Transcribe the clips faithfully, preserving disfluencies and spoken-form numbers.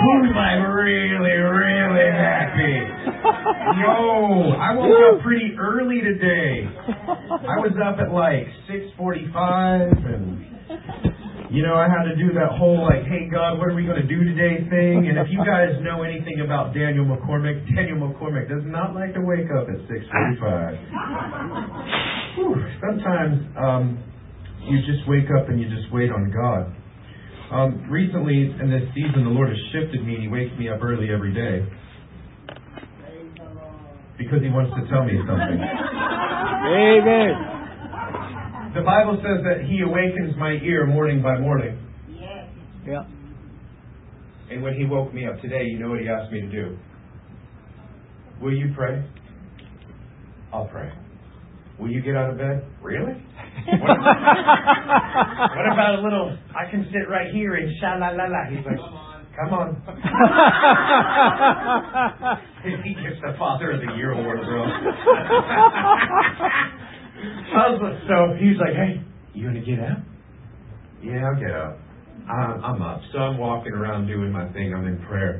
Who's like really, really happy? Yo, I woke up pretty early today. I was up at like six forty-five and, you know, I had to do that whole like, hey God, what are we going to do today thing? And if you guys know anything about Daniel McCormick, Daniel McCormick does not like to wake up at six forty-five. Whew, sometimes um, you just wake up and you just wait on God. Um, recently, in this season, the Lord has shifted me and He wakes me up early every day because He wants to tell me something. Amen. The Bible says that He awakens my ear morning by morning. Yeah. And when He woke me up today, you know what He asked me to do? Will you pray? I'll pray. Will you get out of bed? Really? What about, what about a little, I can sit right here and sha-la-la-la. He's like, come on. He gets the Father of the Year award, bro. So he's like, hey, you going to get up? Yeah, I'll get up. I'm, I'm up. So I'm walking around doing my thing. I'm in prayer.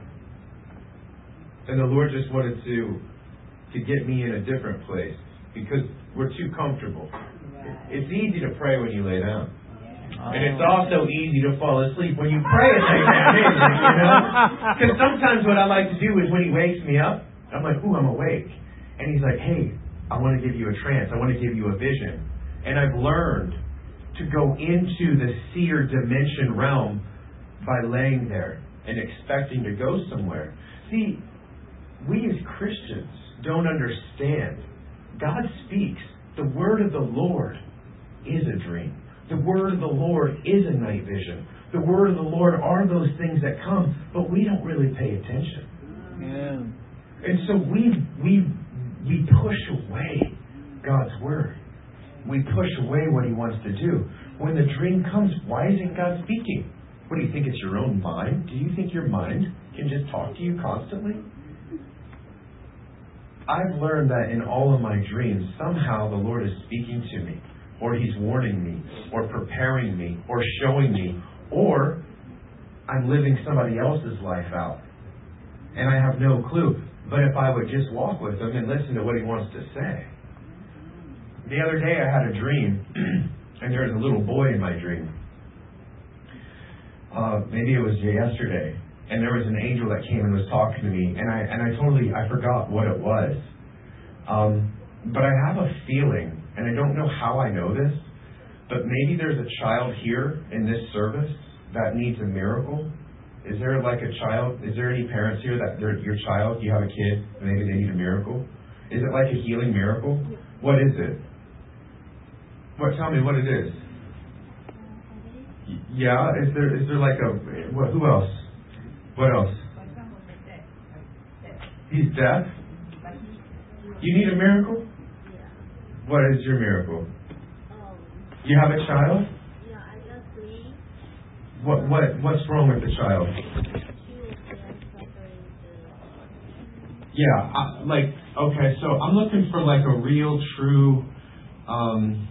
And the Lord just wanted to, to get me in a different place because we're too comfortable. It's easy to pray when you lay down. And it's also easy to fall asleep when you pray and lay down, isn't it, you know? Because sometimes what I like to do is when He wakes me up, I'm like, ooh, I'm awake. And He's like, hey, I want to give you a trance. I want to give you a vision. And I've learned to go into the seer dimension realm by laying there and expecting to go somewhere. See, we as Christians don't understand. God speaks. The word of the Lord is a dream. The word of the Lord is a night vision. The word of the Lord are those things that come, but we don't really pay attention. Yeah. And so we we we push away God's word. We push away what He wants to do. When the dream comes, why isn't God speaking? What do you think? It's your own mind? Do you think your mind can just talk to you constantly? I've learned that in all of my dreams, somehow the Lord is speaking to me, or He's warning me, or preparing me, or showing me, or I'm living somebody else's life out. And I have no clue. But if I would just walk with Him and listen to what He wants to say. The other day I had a dream, and there was a little boy in my dream. Uh, maybe it was yesterday. And there was an angel that came and was talking to me, and I and I totally I forgot what it was. Um, but I have a feeling, and I don't know how I know this, but maybe there's a child here in this service that needs a miracle. Is there like a child? Is there any parents here that they're, your child, you have a kid, and maybe they need a miracle? Is it like a healing miracle? What is it? What? Tell me what it is. Yeah. Is there is there like a what? Who else? What else? He's deaf? You need a miracle? What is your miracle? You have a child? What what what's wrong with the child? Yeah, I, like okay, so I'm looking for like a real, true, um,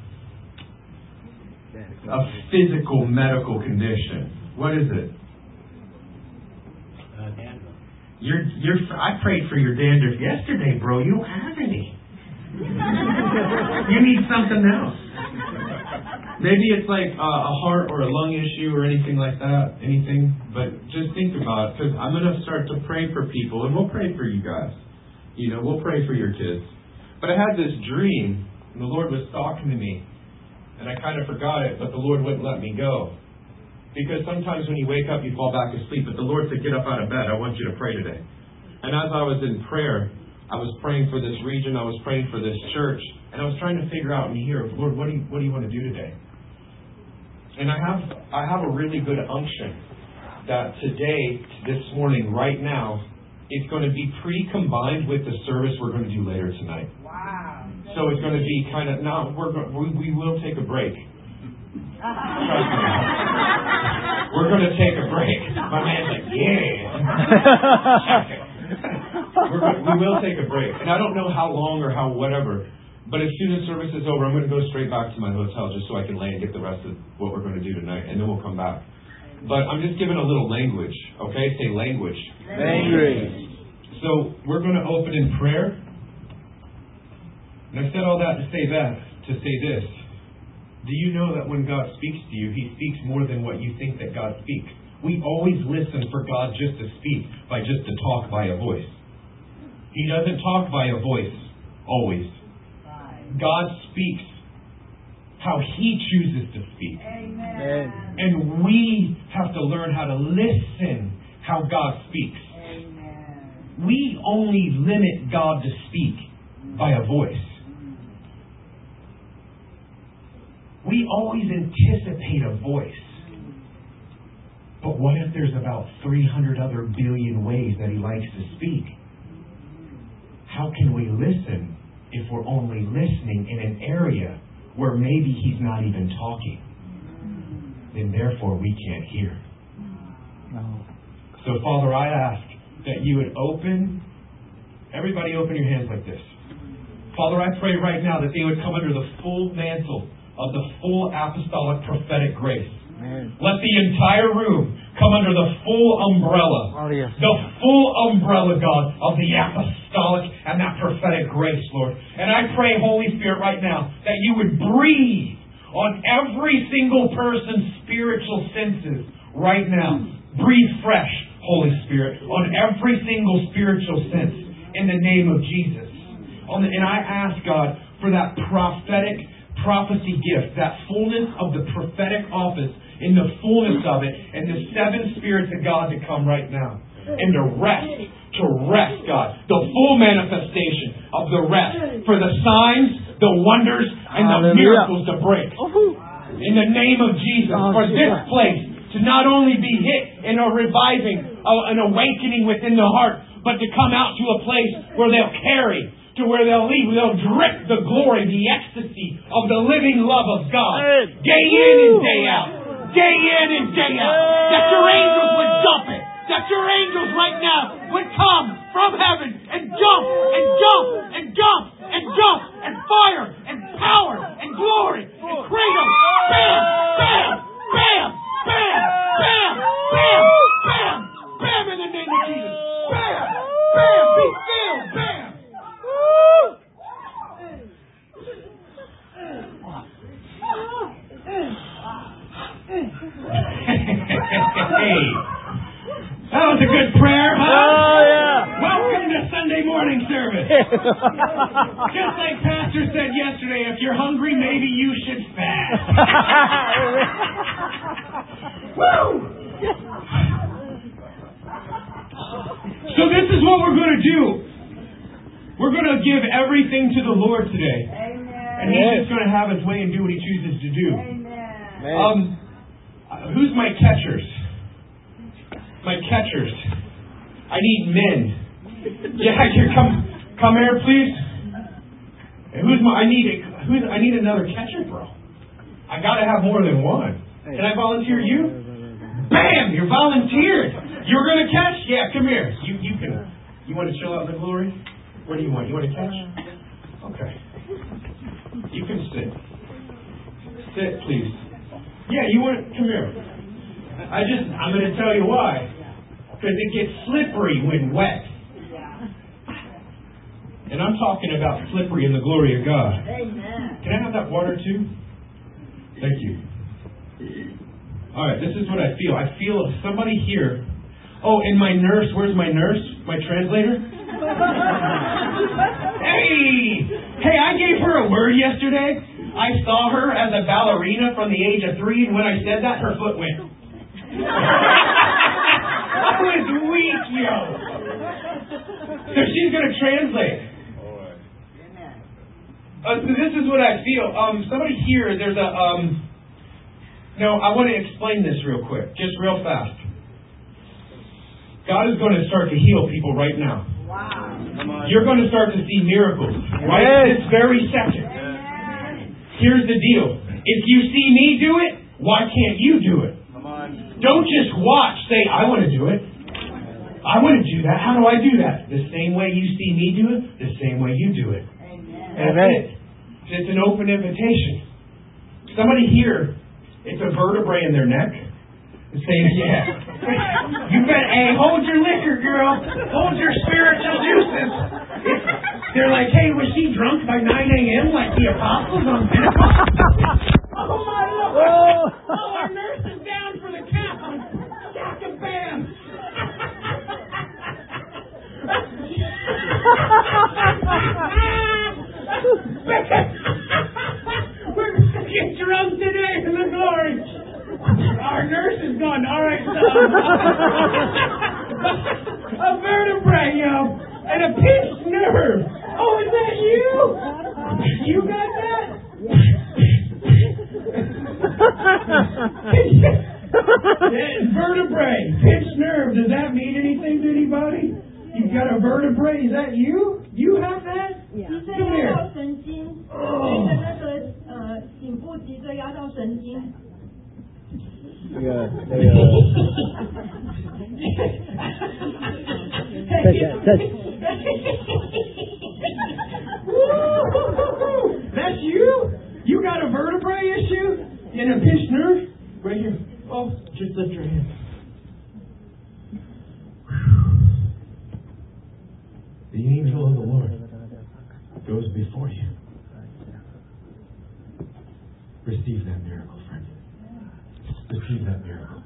a physical medical condition. What is it? You're, you're, I prayed for your dandruff yesterday, bro. You don't have any. You need something else. Maybe it's like a, a heart or a lung issue or anything like that. Anything. But just think about it. Because I'm going to start to pray for people. And we'll pray for you guys. You know, we'll pray for your kids. But I had this dream. And the Lord was talking to me. And I kind of forgot it. But the Lord wouldn't let me go. Because sometimes when you wake up, you fall back asleep. But the Lord said, get up out of bed. I want you to pray today. And as I was in prayer, I was praying for this region. I was praying for this church. And I was trying to figure out and hear, Lord, what do you, what do you want to do today? And I have I have a really good unction that today, this morning, right now, it's going to be pre-combined with the service we're going to do later tonight. Wow. So it's going to be kind of, now we're go, we, we will take a break. Trust me. We're going to take a break. My man's like, yeah. We're, we will take a break. And I don't know how long or how whatever. But as soon as service is over, I'm going to go straight back to my hotel just so I can lay and get the rest of what we're going to do tonight. And then we'll come back. But I'm just giving a little language. Okay? Say language. Language. So we're going to open in prayer. And I said all that to say that, to say this. Do you know that when God speaks to you, He speaks more than what you think that God speaks? We always listen for God just to speak, by just to talk by a voice. He doesn't talk by a voice, always. God speaks how He chooses to speak. Amen. And we have to learn how to listen how God speaks. Amen. We only limit God to speak by a voice. We always anticipate a voice. But what if there's about three hundred other billion ways that He likes to speak? How can we listen if we're only listening in an area where maybe He's not even talking? Then therefore we can't hear. No. So Father, I ask that You would open, everybody open your hands like this. Father, I pray right now that they would come under the full mantle of the full apostolic prophetic grace. Amen. Let the entire room come under the full umbrella. Oh, yes. The full umbrella, God, of the apostolic and that prophetic grace, Lord. And I pray, Holy Spirit, right now, that You would breathe on every single person's spiritual senses right now. Breathe fresh, Holy Spirit, on every single spiritual sense in the name of Jesus. On the, and I ask, God, for that prophetic prophecy gift, that fullness of the prophetic office, in the fullness of it, and the seven spirits of God to come right now. And to rest, to rest, God, the full manifestation of the rest, for the signs, the wonders, and the Hallelujah. miracles to break. In the name of Jesus, for this place to not only be hit in a reviving, an awakening within the heart, but to come out to a place where they'll carry, to where they'll leave, they'll drip the glory, the ecstasy of the living love of God, day in and day out, day in and day out, that Your angels would dump it, that Your angels right now would come from heaven and jump and jump and jump and jump and fire and power and glory and freedom. Bam, bam, bam, bam, bam, bam, bam, bam, in the name of Jesus. Bam, bam, be still, bam. Hey, that was a good prayer, huh? Oh, yeah. Welcome to Sunday morning service. Just like Pastor said yesterday, if you're hungry, maybe you should fast. Woo! So this is what we're going to do. We're going to give everything to the Lord today. Amen. And He's just going to have His way and do what He chooses to do. Amen. Um, who's my catchers? My catchers. I need men. Yeah, here, come, come here, please. And who's my? I need a, who's? I need another catcher, bro. I got to have more than one. Can I volunteer you? Bam! You're volunteered. You're gonna catch? Yeah, come here. You you can. You want to chill out in the glory? What do you want? You want to catch? Okay. You can sit. Sit, please. Yeah, you want to come here. I just, I'm going to tell you why. Because it gets slippery when wet. And I'm talking about slippery in the glory of God. Amen. Can I have that water too? Thank you. All right, this is what I feel. I feel somebody here. Oh, and my nurse. Where's my nurse? My translator? Hey! Hey, I gave her a word yesterday. I saw her as a ballerina from the age of three, and when I said that, her foot went. I was weak, yo. So she's going to translate. Uh, so this is what I feel. Um, somebody here, there's a... Um, no, I want to explain this real quick, just real fast. God is going to start to heal people right now. Wow. You're going to start to see miracles right this very second. Amen. Here's the deal. If you see me do it, why can't you do it? Come on. Don't just watch. Say, I want to do it. I want to do that. How do I do that? The same way you see me do it, the same way you do it. Amen. That's Amen. it. It's an open invitation. Somebody here, it's a vertebrae in their neck. Saying yes. You better, hey, hold your liquor, girl. Hold your spiritual juices. It's, they're like, hey, was she drunk by nine a.m. like the apostles on Pentecost? Oh, my Lord. Oh, our nurse is down for the count. Shaka bam. We're going to get drunk today in the glory. Our nurse is gone. All right, so a vertebrae, yo, and a pinched nerve. Oh, is that you? You got that? Vertebrae, pinched nerve. Does that mean anything to anybody? You got a vertebrae? Is that you? You have that? Yeah. Come here. 神经， Oh. 那个呃颈部脊椎压到神经。 这个这个，这这这。 That's you? You got a vertebrae issue? And a pinched nerve? Right here. Oh, just lift your hand. The angel of the Lord goes before you. Receive that miracle, friend. Receive that miracle.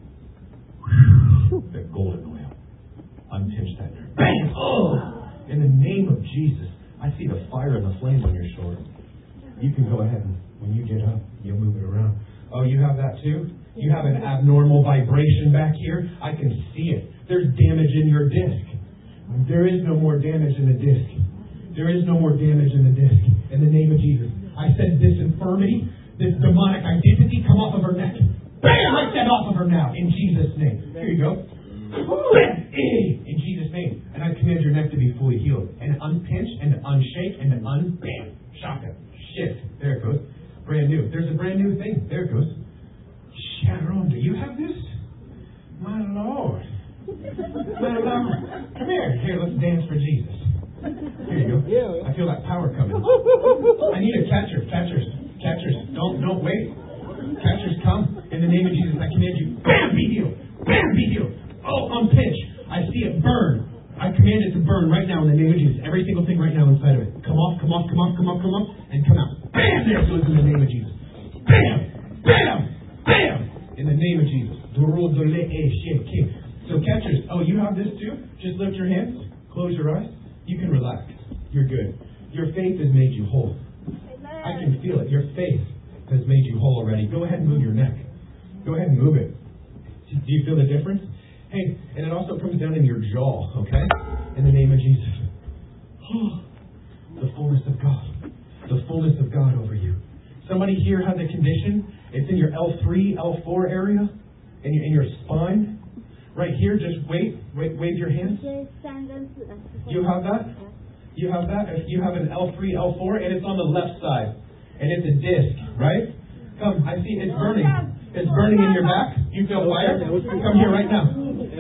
That golden oil. Unpinch that nerve. Bang! Oh! In the name of Jesus, I see the fire and the flame on your shoulder. You can go ahead and when you get up, you'll move it around. Oh, you have that too? You have an abnormal vibration back here? I can see it. There's damage in your disc. There is no more damage in the disc. There is no more damage in the disc. In the name of Jesus. I said this infirmity, this demonic identity, come off of her neck. Bam! I said off of her now. In Jesus' name. Here you go. In Jesus' name. And I command your neck to be fully healed. And unpinch and unshake and unbam. Shaka. Shift. There it goes. Brand new. There's a brand new thing. There it goes. Sharon, do you have this? My Lord. My Lord. Come here. Here, let's dance for Jesus. Here you go. I feel that power coming. I need a catcher. Catchers. Catchers. Don't don't wait. Catchers, come. In the name of Jesus, I command you. Bam! Be healed. Bam! Be healed. Oh, unpinch. I see it burn. I command it to burn right now in the name of Jesus. Every single thing right now inside of it. Come off, come off, come off, come off, come off, and come out. Bam! There it goes in the name of Jesus. Bam! Bam! Bam! In the name of Jesus. So catchers, oh, you have this too? Just lift your hands. Close your eyes. You can relax. You're good. Your faith has made you whole. I can feel it. Your faith has made you whole already. Go ahead and move your neck. Go ahead and move it. Do you feel the difference? Hey, and it also comes down in your jaw, okay? In the name of Jesus. Oh, the fullness of God. The fullness of God over you. Somebody here has a condition. It's in your L three, L four area. In your, in your spine. Right here, just wait. wait wave your hands. You have that? You have that? If you have an L three, L four, and it's on the left side. And it's a disc, right? Come, I see it's burning. It's burning in your back. You feel fire? Come here right now.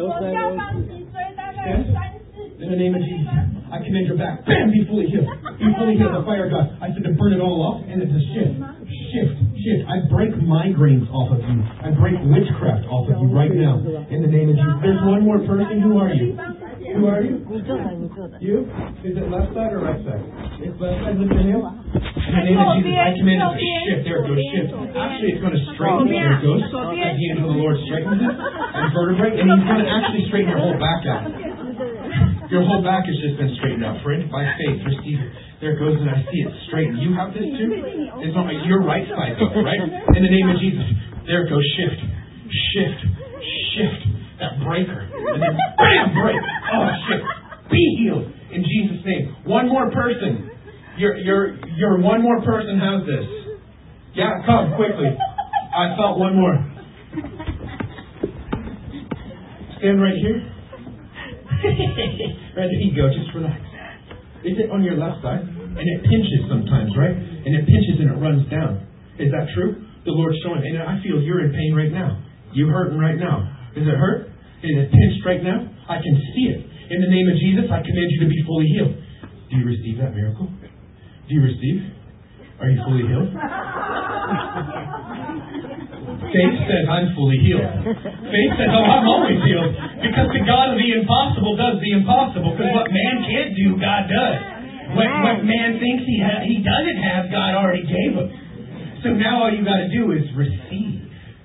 Stand. In the name of Jesus, I command your back. Bam! Be fully healed. Be fully healed. The fire of God. I said to burn it all off, and it's a shift. Shift. Shift. I break migraines off of you. I break witchcraft off of you right now. In the name of Jesus. There's one more person. Who are you? Who are you? You? Is it left side or right side? It's left side. Lift your hand. In the name of Jesus, I command it to shift. There it goes. Shift. Actually, it's going to straighten. There it goes. As the angel of the Lord straightens it. And vertebrae. And he's going to actually straighten your whole back out. Your whole back has just been straightened out, friend. By faith, receive it. There it goes, and I see it straightened. You have this too? It's on your right side, though, right? In the name of Jesus. There it goes. Shift. Shift. Shift. That breaker. And then, bam, break. Oh, shift. Be healed. In Jesus' name. One more person. Your, your, your one more person has this. Yeah, come, quickly. I felt one more. Stand right here. Right, there you go. Just relax. Is it on your left side? And it pinches sometimes, right? And it pinches and it runs down. Is that true? The Lord's showing. And I feel you're in pain right now. You're hurting right now. Is it hurt? Is it pinched right now? I can see it. In the name of Jesus, I command you to be fully healed. Do you receive that miracle? Do you receive? Are you fully healed? Faith says, I'm fully healed. Faith says, oh, I'm always healed. Because the God of the impossible does the impossible. Because what man can't do, God does. What, what man thinks he ha- he doesn't have, God already gave him. So now all you got to do is receive.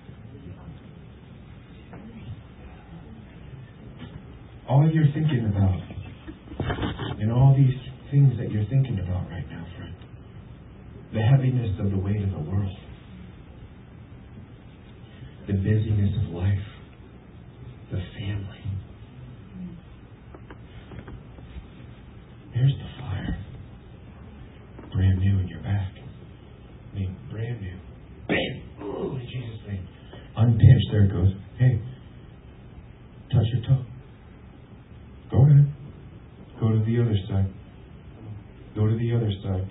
All you're thinking about, and all these things that you're thinking about right now, friend, the heaviness of the weight of the world, the busyness of life, the family. There's the fire. Brand new in your back. I mean, brand new. Bam! Ooh, in Jesus' name. Unpinched. There it goes. Hey, touch your toe. Go ahead. Go to the other side. Go to the other side.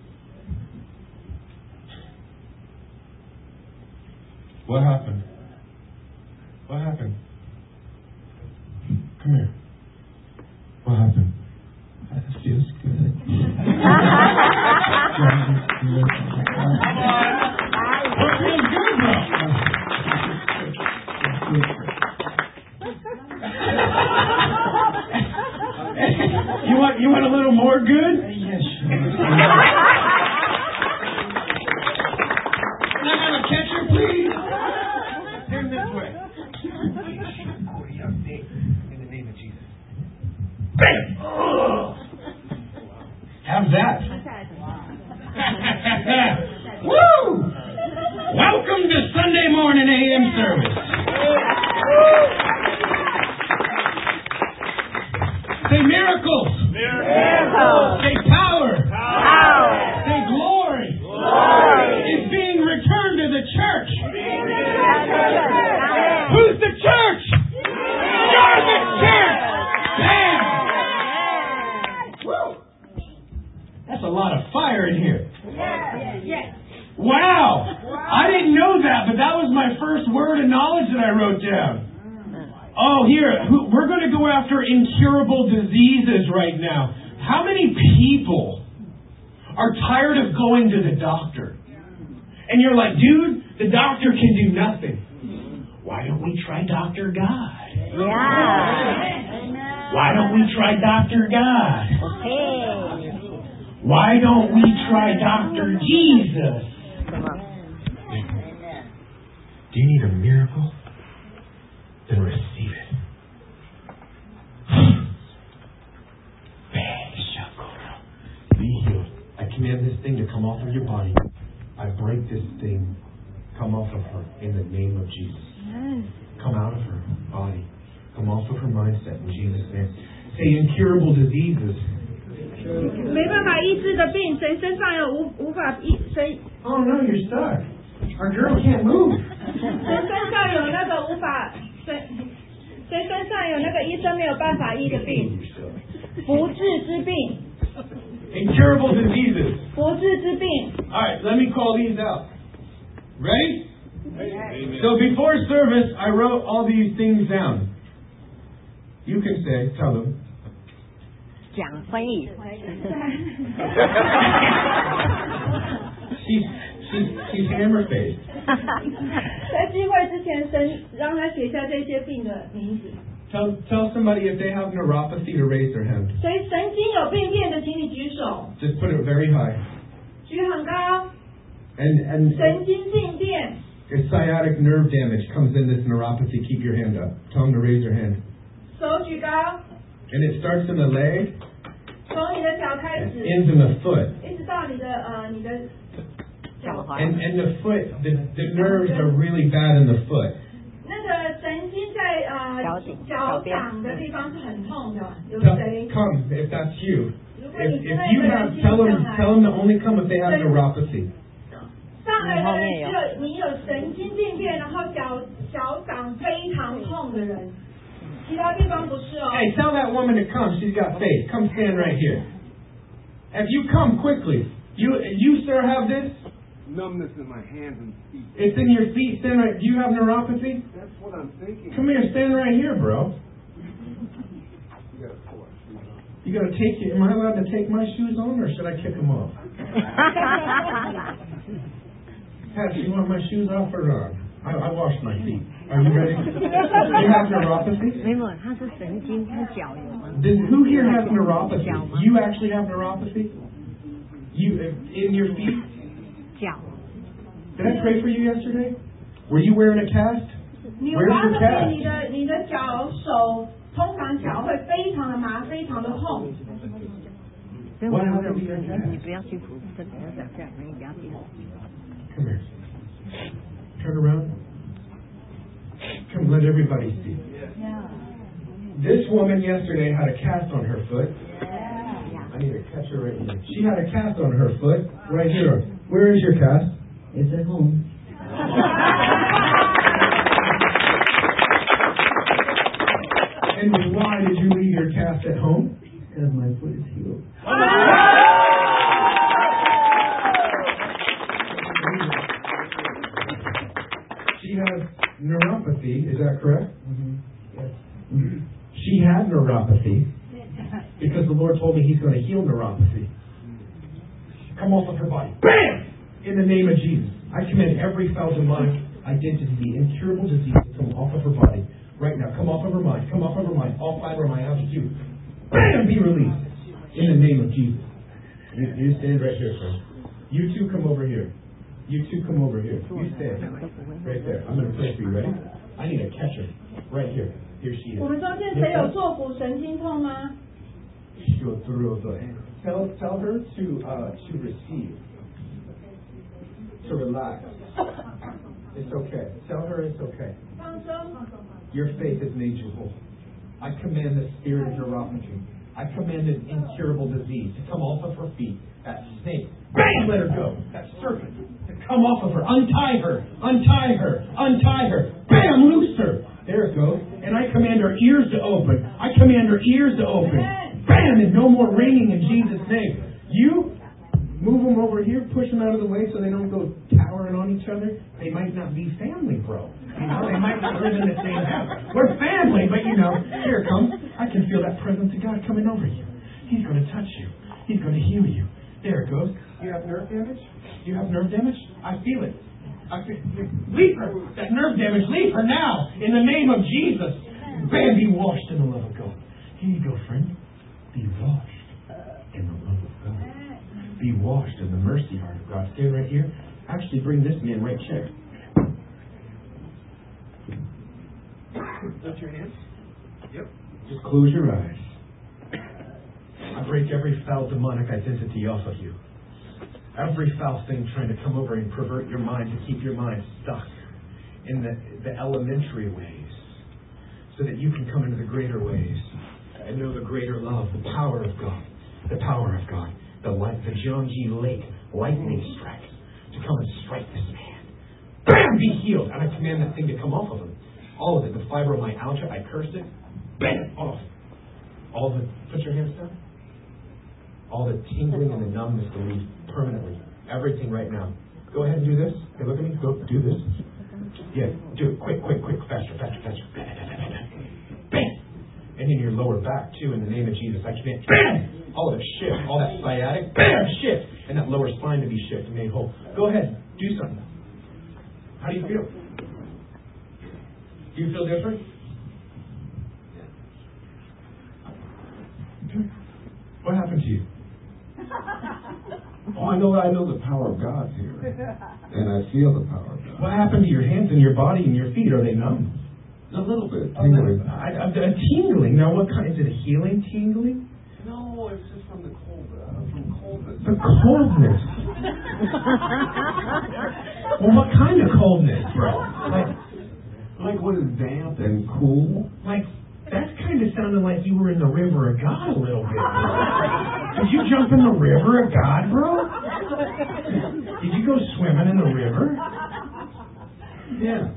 What happened? What happened? Come here. What happened? That feels good. What feels good, bro? You want you want a little more good? Yes. Can I have a catcher, please? Turn this way. In the name of Jesus. Bam! Oh. How's that? Woo! Welcome to Sunday morning A M service. Say miracles. Miracles. Say power. Power. Say glory. Glory. Is being returned to the church. Who's the church? You're the church. Bam. Woo. That's a lot of fire in here. Yes. Wow. I didn't know that, but that was my first word of knowledge that I wrote down. Oh, here, we're going to go after incurable diseases right now. How many people are tired of going to the doctor? And you're like, dude, the doctor can do nothing. Why don't we try Doctor God? Yeah. Why don't we try Doctor God? Okay. Why don't we try Doctor Jesus? Do you need a miracle? Then receive it. Be healed. I command this thing to come off of your body. I break this thing. Come off of her in the name of Jesus. Come out of her body. Come off of her mindset in Jesus' name. Say incurable diseases. 没办法医治的病，谁身上有无无法医谁 Oh no, you're stuck. Our girl can't move. 谁身上有那个无法谁谁身上有那个医生没有办法医的病，不治之病， Incurable diseases. 不治之病。 All right, let me call these out. Ready? So before service, I wrote all these things down. You can say, tell them. 讲翻译。 She's, she's, she's hammer-faced. 在聚会之前，神让他写下这些病的名字。 Tell, tell somebody if they have neuropathy to raise their hand. 所以神经有病变的，请你举手， Just put it very high. 举很高。 And, and 神经病变， if sciatic nerve damage comes in this neuropathy, keep your hand up. Tell them to raise their hand. 手举高， And it starts in the leg 从你的脚开 and 始， ends in the foot. 一直到你的呃你的脚踝。 And, and the foot, the, the nerves are really bad in the foot. 那个神经在呃脚底脚掌的地方是很痛的，有 Tell, 谁？ come if that's you. 如果 If, 你 if 真的 you 有 have, 人 tell 上 them, 来， tell them to only come if they have neuropathy. 上来的人只有你有神经病变，然后脚脚掌非常痛的人，其他地方不是哦。 Hey, tell that woman to come. She's got faith. Come stand right here. If you come quickly, you you sir have this? Numbness in my hands and feet. It's in your feet. Stand right. Do you have neuropathy? That's what I'm thinking. Come here. Stand right here, bro. You gotta pull our shoes on. You gotta take it. Am I allowed to take my shoes on, or should I kick them off? Pat, you want my shoes off or on? I, I washed my feet. Are you ready? You have neuropathy? 没有，他是神经，他脚有吗？ Does, who here has neuropathy? 脚吗？ You actually have neuropathy? You in your feet? 脚。 Did I pray for you yesterday? Were you wearing a cast? 你有 Where's 发 your 现 cast? 你的你的脚手通常脚会非常的麻，非常的痛。 所以我说的，你你不要去扶，这不要讲这样，你不要去。 Come here. Turn around. Come, let everybody see. This woman yesterday had a cast on her foot. I need to catch her right here. She had a cast on her foot right here. Where is your cast? It's at home. And why did you leave your cast at home? Because my foot is healed. She has neuropathy, is that correct? Mm-hmm. Yes. She had neuropathy because the Lord told me He's going to heal neuropathy. Come off of her body. Bam! In the name of Jesus. I command every foul demonic identity, incurable disease to come off of her body. Right now. Come off of her mind. Come off of her mind. All fibromyalgia too. Bam! Be released. In the name of Jesus. You, you stand right here, sir. You two come over here. You two come over here. You stand. Right there. I'm going to pray for you. Ready? I need a catcher. Right here. Here she is. 我们中间谁有坐骨神经痛吗？ She'll throw the Tell, tell her to, uh, to receive. To relax. It's okay. Tell her it's okay. 放松。 Your faith has made you whole. I command the spirit of neuropathy. I command an incurable disease to come off of her feet. That snake. Bam! Let her go. That serpent. To come off of her. Untie her. Untie her. Untie her. Bam! Loose her. There it goes. And I command her ears to open. I command her ears to open. Bam! And no more ringing in Jesus' name. You move them over here. Push them out of the way so they don't go towering on each other. They might not be family, bro. You know, they might not live in the same house. We're family, but you know, here it comes. I can feel that presence of God coming over you. He's going to touch you. He's going to heal you. There it goes. You have nerve damage? You have nerve damage? I feel it. I feel it. Leave her. That nerve damage, leave her now. In the name of Jesus. Bam, be washed in the love of God. Here you go, friend. Be washed in the love of God. Be washed in the mercy heart of God. Stand right here. Actually, bring this man right here. Lift your hands. Yep. Just close your eyes. I break every foul demonic identity off of you. Every foul thing trying to come over and pervert your mind to keep your mind stuck in the, the elementary ways so that you can come into the greater ways and know the greater love, the power of God, the power of God, the light, the Gyeonggi Lake lightning strike to come and strike this man. Bam! Be healed. And I command that thing to come off of him. All of it. The fibromyalgia, I cursed it. Bam! Off. All the, put your hands down. All the tingling and the numbness to leave permanently. Everything right now. Go ahead and do this. Hey, look at me. Go do this. Yeah, do it. Quick, quick, quick. Faster, faster, faster. Bam, bam, bam, bam, bam. Bam! And in your lower back, too, in the name of Jesus. I command, bam! All of it shift. All that sciatic, bam! Shift. And that lower spine to be shifted and made whole. Go ahead. Do something. How do you feel? Do you feel different? What happened to you? Oh, I know, I know the power of God's here, and I feel the power of God. What happened to your hands and your body and your feet? Are they numb? A little bit Oh, tingling. I, I, a tingling. Now, what kind? Is it a healing tingling? No, it's just from the cold. Uh, from coldness. The coldness. Well, what kind of coldness, bro? Like, Like when it's damp and cool. like that kind of sounded like you were in the river of God a little bit. Did you jump in the river of God, bro? Did you go swimming in the river? Yeah.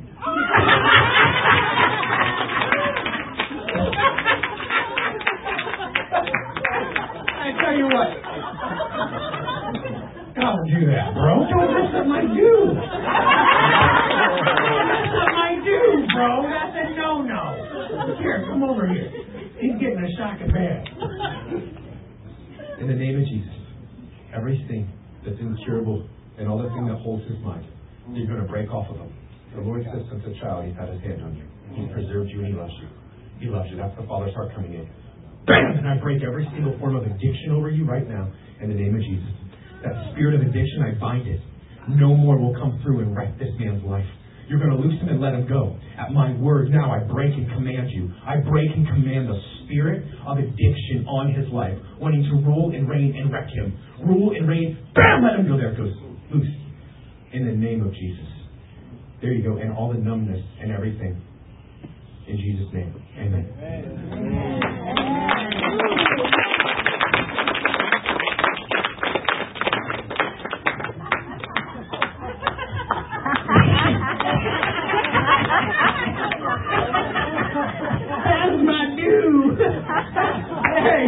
I tell you what. Don't do that, bro. Don't mess up my dude. Don't mess up my dude, bro. That's a no-no. Here, come over here. He's getting a shocking bad. In the name of Jesus, everything that's incurable and all the thing that holds his mind, you're going to break off of him. The Lord says since a child He's had His hand on you. He's preserved you and He loves you. He loves you. That's the Father's heart coming in. Bam! And I break every single form of addiction over you right now in the name of Jesus. That spirit of addiction, I bind it. No more will come through and wreck this man's life. You're going to loose him and let him go. At my word now, I break and command you. I break and command the spirit of addiction on his life, wanting to rule and reign and wreck him. Rule and reign. Bam! Let him go. There it goes. Loose. In the name of Jesus. There you go. And all the numbness and everything. In Jesus' name. Amen. Amen. That's my dude. Hey.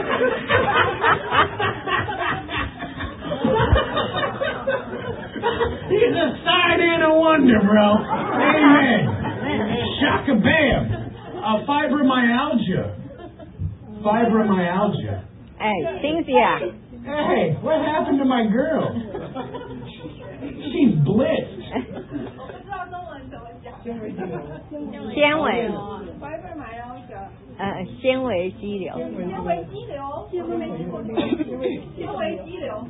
He's a sign and a wonder, bro. Amen. Shaka bam. Uh, fibromyalgia. Fibromyalgia. Hey, Cynthia. Hey, what happened to my girl? She's blitzed. 我不知道中文怎么讲。 纤维， fibromyalgia 呃，纤维肌瘤。 纤维肌瘤，我都没听过。纤维肌瘤。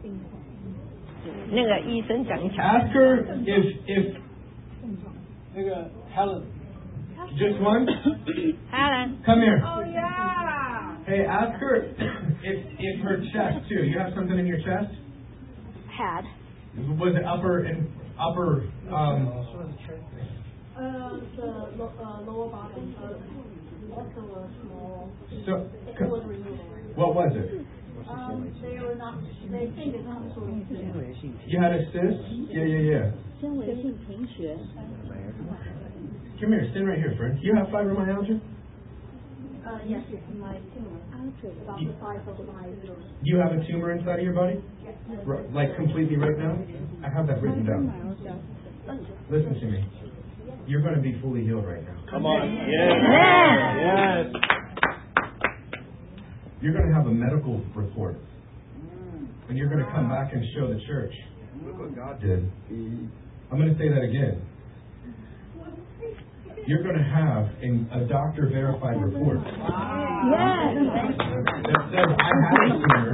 那个医生讲一讲。 Ask her if if 那个 Helen， just one. Helen. Come here. Oh yeah. Hey, ask her if if her chest too. You have something in your chest? Had. Was it upper and upper? Um, Uh, the lo- uh, lower bottom, uh, also a small. so, It was removed. what was it? Um, they were not. They think it's some sort of. You had a cyst? Yeah, yeah, yeah. 纤维性贫血。 Come here, stand right here, friend. You have fibromyalgia? Uh, yes, my tumor. About the size of my uterus. You have a tumor inside of your body? R- like completely right now? I have that written down. Listen to me. You're going to be fully healed right now. Come on. Yes. Yes. You're going to have a medical report. And you're going to come back and show the church. Look what God Did. I'm going to say that again. You're going to have a, a doctor verified report. Yes. That says, I had a tumor.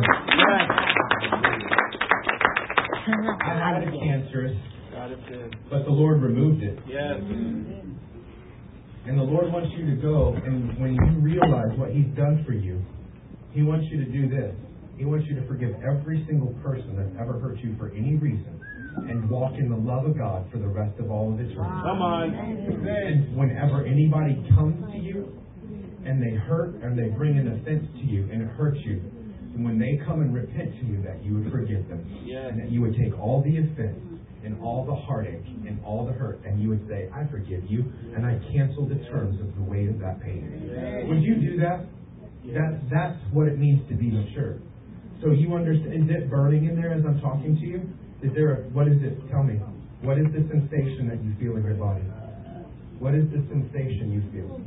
I had a cancerous, God is good. but the Lord removed it. Yes. And the Lord wants you to go, and when you realize what He's done for you, He wants you to do this. He wants you to forgive every single person that's ever hurt you for any reason and walk in the love of God for the rest of all of eternity. Come on. And whenever anybody comes to you and they hurt and they bring an offense to you and it hurts you, and when they come and repent to you, that you would forgive them. Yes. And that you would take all the offense and all the heartache and all the hurt and you would say, I forgive you and I cancel the terms of the weight of that pain. Yes. Would you do that? That that's what it means to be mature. So you understand, is it burning in there as I'm talking to you? Is there a, what is it? Tell me. What is the sensation that you feel in your body? What is the sensation you feel?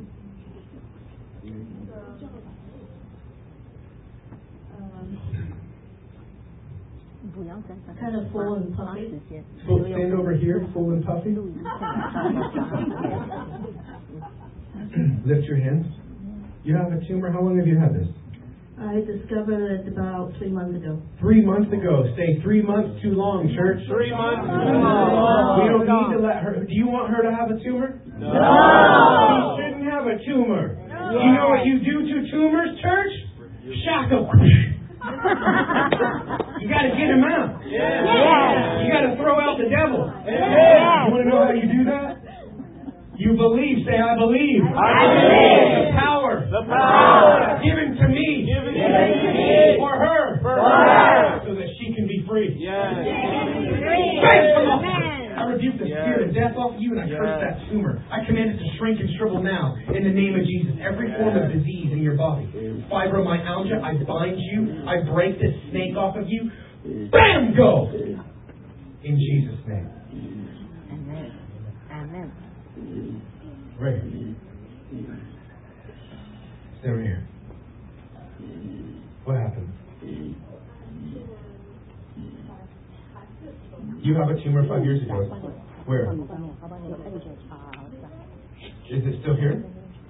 Kind of full and puffy. Full, stand over here, full and puffy. Lift your hands. You have a tumor. How long have you had this? I discovered it about three months ago. Three months ago. Say three months too long, church. Three months. We don't need to let her. Do you want her to have a tumor? No. She shouldn't have a tumor. No. You know what you do to tumors, church? Shaka. You got to get him out. Yeah. You got to throw out the devil. Yeah. You want to know how you do that? You believe. Say, I believe. I believe. The power. The power. Given to me. Given to me. For her. For her. So that she can be free. Yes. I rebuke the Yes. spirit of death off you and I Yes. curse that tumor. I command it to shrink and shrivel now in the name of Jesus. Every form of disease in your body. Fibromyalgia, I bind you. I break this snake off of you. Bam! Go! In Jesus' name. Amen. Amen. Right. Stay over here. What happened? You have a tumor five years ago. Where? Is it still here?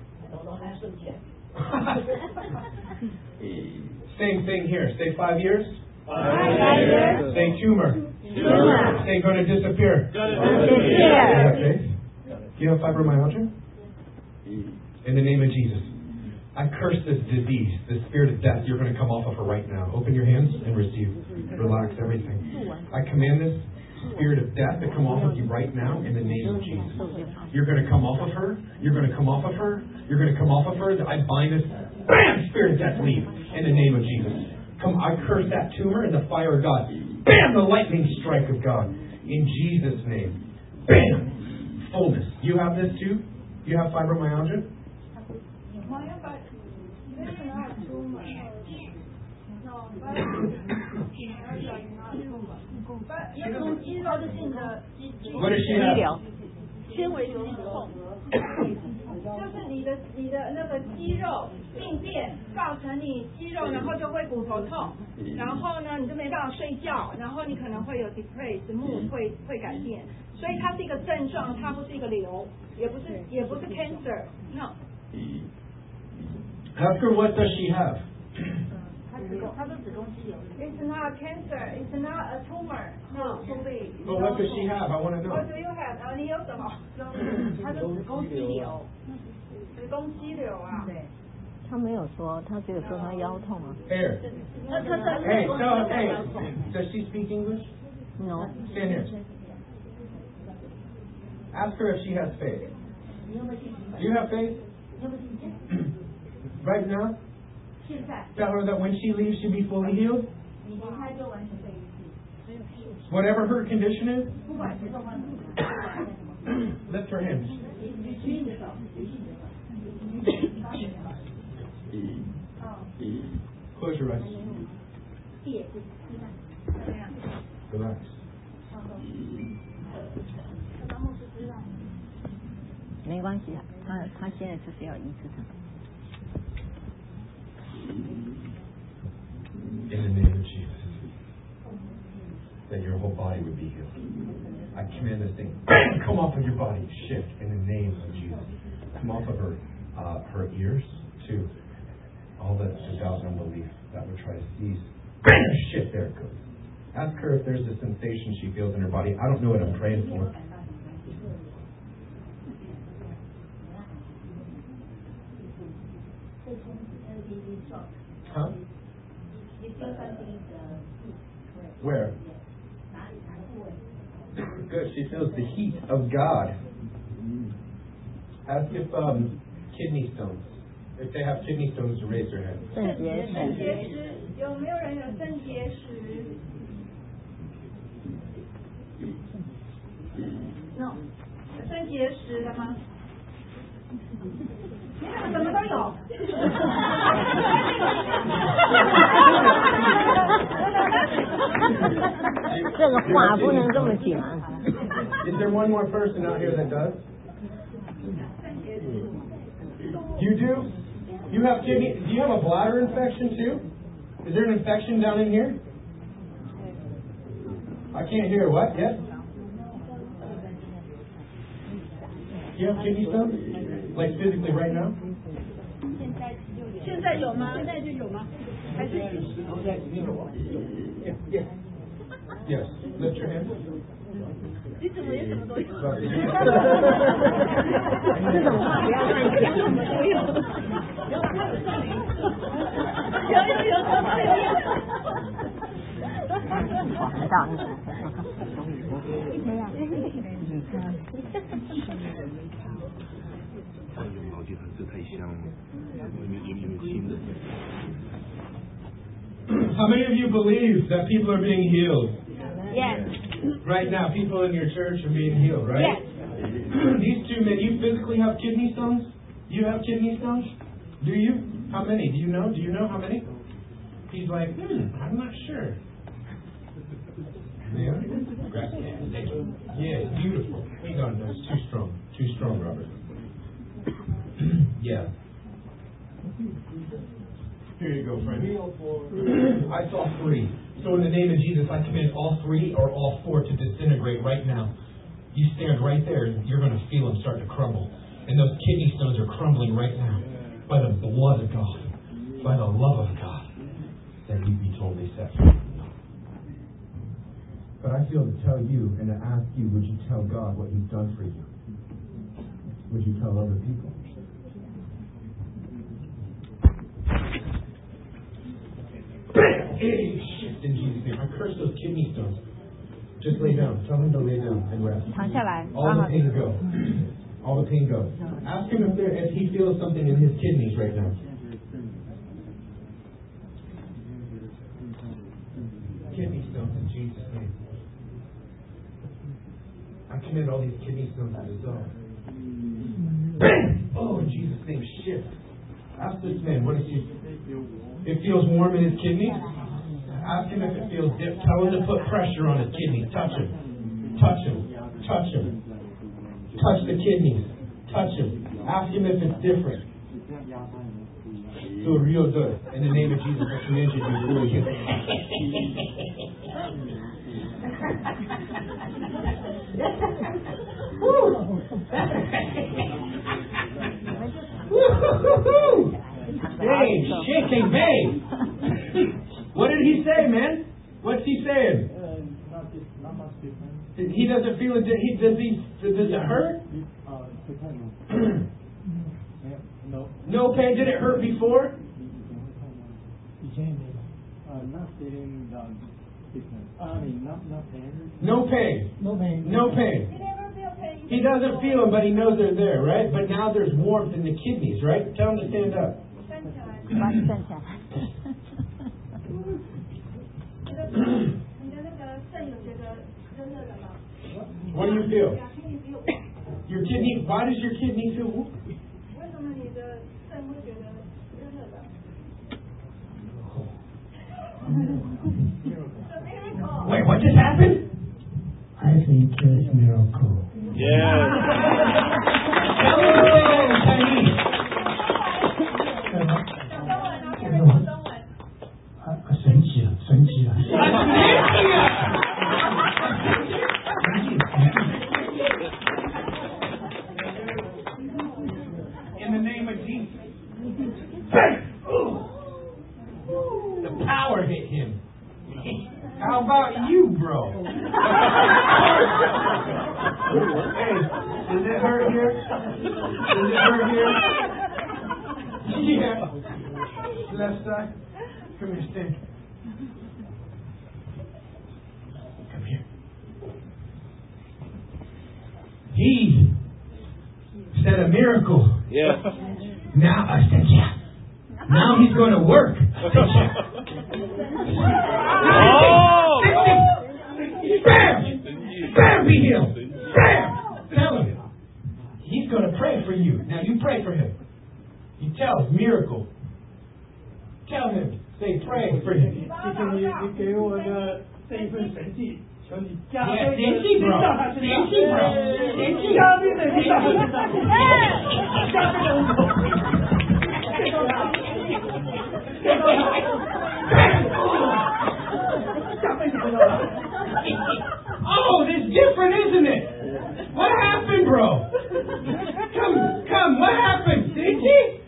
Same thing here. Say five years. Five years. Say tumor. Tumor. Say going to disappear. Disappear. Okay. Do you have fibromyalgia? In the name of Jesus, I curse this disease, the spirit of death. You're going to come off of her right now. Open your hands and receive. Relax everything. I command this spirit of death to come off of you right now in the name of Jesus. You're going to come off of her. You're going to come off of her. You're going to come off of her. I bind this. Bam! Spirit of death, leave in the name of Jesus. Come, I curse that tumor in the fire of God. Bam! The lightning strike of God in Jesus' name. Bam! Fullness. You have this too? You have fibromyalgia? What does she have? 纤维肌痛，就是你的你的那个肌肉病变造成你肌肉，然后就会骨头痛，然后呢你就没办法睡觉，然后你可能会有 depressed mood 会会改变，所以它是一个症状，它不是一个瘤，也不是也不是 cancer， no。 Ask her what does she have? It's not cancer. It's not a tumor. No. But what does she have? I want to know. What do you have? 啊，你有什么？它是子宫肌瘤。子宫肌瘤啊。对。 他没有说，他只有说他腰痛啊。 Here. Hey, tell hey. Does she speak English? No. Stand here. Ask her if she has faith. Do you have faith? Right now? Tell her that when she leaves, she'll be fully healed. Whatever her condition is, lift her hands. Close your eyes. Relax. 没关系啊，他他现在就是要医治他。 In the name of Jesus, that your whole body would be healed. I command this thing, come off of your body, shift in the name of Jesus. Come off of her, uh, her ears too. All the, the doubt and unbelief that would try to seize. Shift, there it goes. Ask her if there's a sensation she feels in her body. I don't know what I'm praying for. Huh? Where? Good. She feels the heat of God. Ask if um, kidney stones. If they have kidney stones, to raise their hand. 肾结石有没有人有肾结石 ？No， 肾结石的吗？你怎么什么都有？ 这个话不能这么讲。 Is there one more person out here that does? You do? You have kidney? Do you have a bladder infection too? Is there an infection down in here? I can't hear. What? Yes? Do you have kidney stones? Like physically right now? 现在有吗？现在就有吗？还是 Yes. Yes. Yes. Lift your hand. 你怎么也什么都有？ 这种话不要乱讲。 什么都有。有有有什么有有。 我知道你。没有。 这个毛巾还是太香了，因为因为因为新的。 How many of you believe that people are being healed? Yes. Right now, people in your church are being healed, right? Yes. These two men, you physically have kidney stones? You have kidney stones? Do you? How many? Do you know? Do you know how many? He's like, hmm, I'm not sure. Yeah? Grab your hand. Thank you. Yeah, beautiful. Hang on, that's too strong. Too strong, Robert. Yeah. Here you go, friend. I saw three. So in the name of Jesus, I command all three or all four to disintegrate right now. You stand right there, and you're going to feel them start to crumble. And those kidney stones are crumbling right now by the blood of God, by the love of God, that you'd be totally set free. But I feel to tell you and to ask you, would you tell God what He's done for you? Would you tell other people? Hey, shift in Jesus' name. I curse those kidney stones. Just lay down. Tell him to lay down and rest. All the pain go. All the pain goes. Ask him if, there, if he feels something in his kidneys right now. Kidney stones in Jesus' name. I command all these kidney stones to dissolve. Bang! Oh, in Jesus' name, shift. Ask this man, what is he? It feels warm in his kidneys? Ask him if it feels dip. Tell him to put pressure on his kidneys. Touch him. Touch him. Touch him. Touch the kidneys. Touch him. Ask him if it's different. Do it real good. In the name of Jesus, I command you to be really good. Hey, shaking, babe. What did he say, man? What's he saying? Uh, not, this, not much different. He doesn't feel it. He does he? Does it hurt? Uh, no. No pain. Did it hurt before? Uh, not feeling uh, different. I mean, not not pain. No pain. No pain. No pain. You never feel pain. He doesn't feel them, but he knows they're there, right? But now there's warmth in the kidneys, right? Tell him to stand up. What do you feel? Your kidney, why does your kidney feel warm? Wait, what just happened? I think it's a miracle. Yeah. Tell me to say that in Chinese. 啊啊，神奇了，神奇了。 In the name of Jesus. The power hit him. How about you, bro? Hey, does it hurt here? Does it hurt here? Yeah. Left side. Come here, stand. Come here. He said a miracle. Yeah. Now I said yeah. Now he's going to work. I said yeah. Oh! Bam! Bam! Be healed. Bam! Tell him. He's going to pray for you. Now you pray for him. You tell him miracle. Tell him. Say pray for him. 谢谢你，你给我的这一份神迹，求你加倍 Yeah, 的 stinky 临 bro. 到他身上， Stinky bro. Stinky. 加倍的临到他身上，加倍的恩 Oh, this is different, isn't it? What happened, bro? Come, come, what happened? Stinky?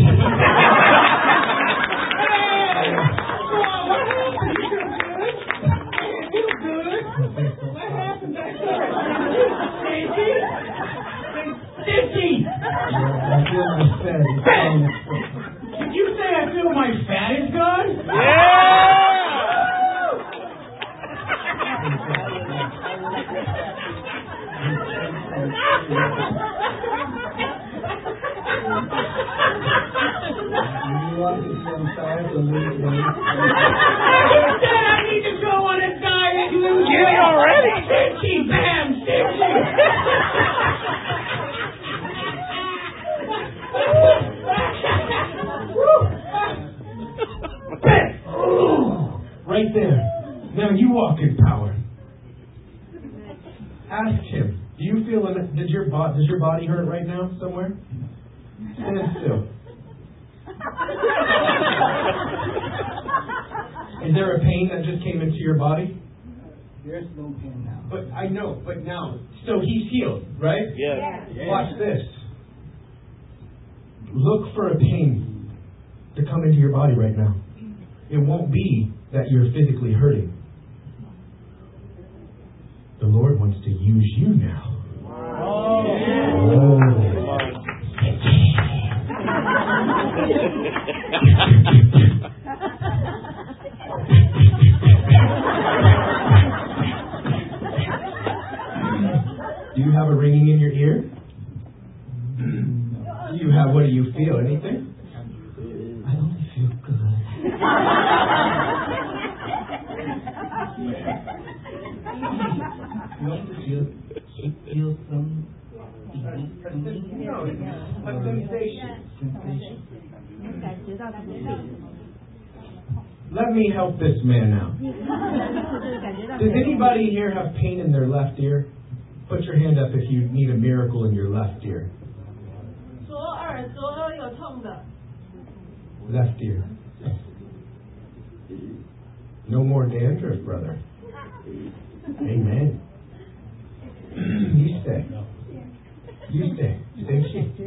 Did you say I feel my fat is gone? Yeah! You said I need to go on a diet. Get it already? Stinky, bam, right there. Now you walk in power. Ask him. Do you feel it? Did your body? Does your body hurt right now somewhere? Stand still. Is there a pain that just came into your body? Yeah, There's no pain now. But I know, but now, so he's healed, right? Yes. Yes. Watch this. Look for a pain to come into your body right now. It won't be that you're physically hurting. The Lord wants to use you now. Oh. Do you have a ringing in your ear? Do you have, what do you feel? Anything? I only feel good. You want to feel, feel some No, a sensation. sensation. Let me help this man out. Does anybody here have pain in their left ear? Put your hand up if you need a miracle in your left ear. 左耳左耳有痛的， Left ear. No more dandruff, brother. Amen. You stay. You stay. Stay she.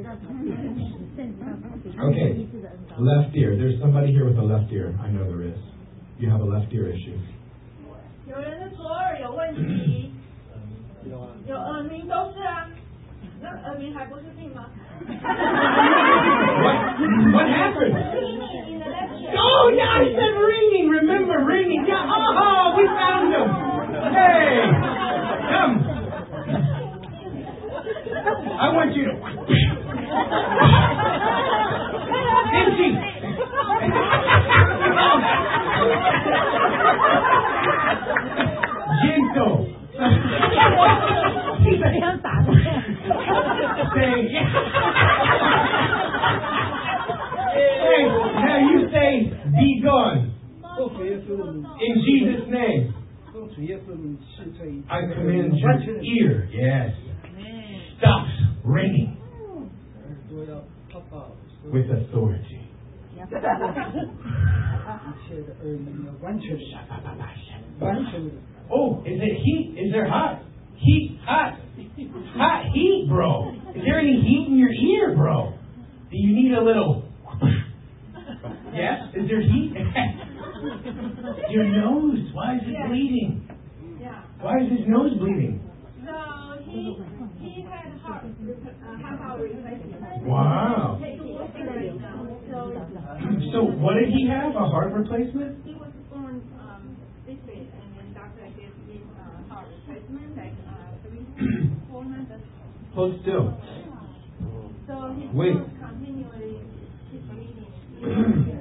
Okay. Left ear. There's somebody here with a left ear. I know there is. You have a left ear issue. 有人的左耳有问题，有耳鸣都是啊，那耳鸣还不是病吗？ What? What happened? Ringing in the left ear. Oh, yeah, I said ringing. Remember, ringing. Yeah. Oh, we found him. Hey, come. I want you to. Empty. Gentle. Say. Hey, now you say, be gone. In Jesus' name. I command your ear. Yes. Stops ringing. With authority. Oh, is it heat? Is there hot? Heat, hot. Hot heat, bro. Is there any heat in your ear, bro? Do you need a little... Yes? Is there heat? Your nose. Why is it bleeding? Yeah. Why is his nose bleeding? So he he had heart uh, heart valve replacement. Wow. Taking it right now. So So what did he have? A heart replacement? he was born um, this week, and then doctor gave him uh, heart replacement like uh, three, four months. Hold still. So his Wait. nose continually keep bleeding.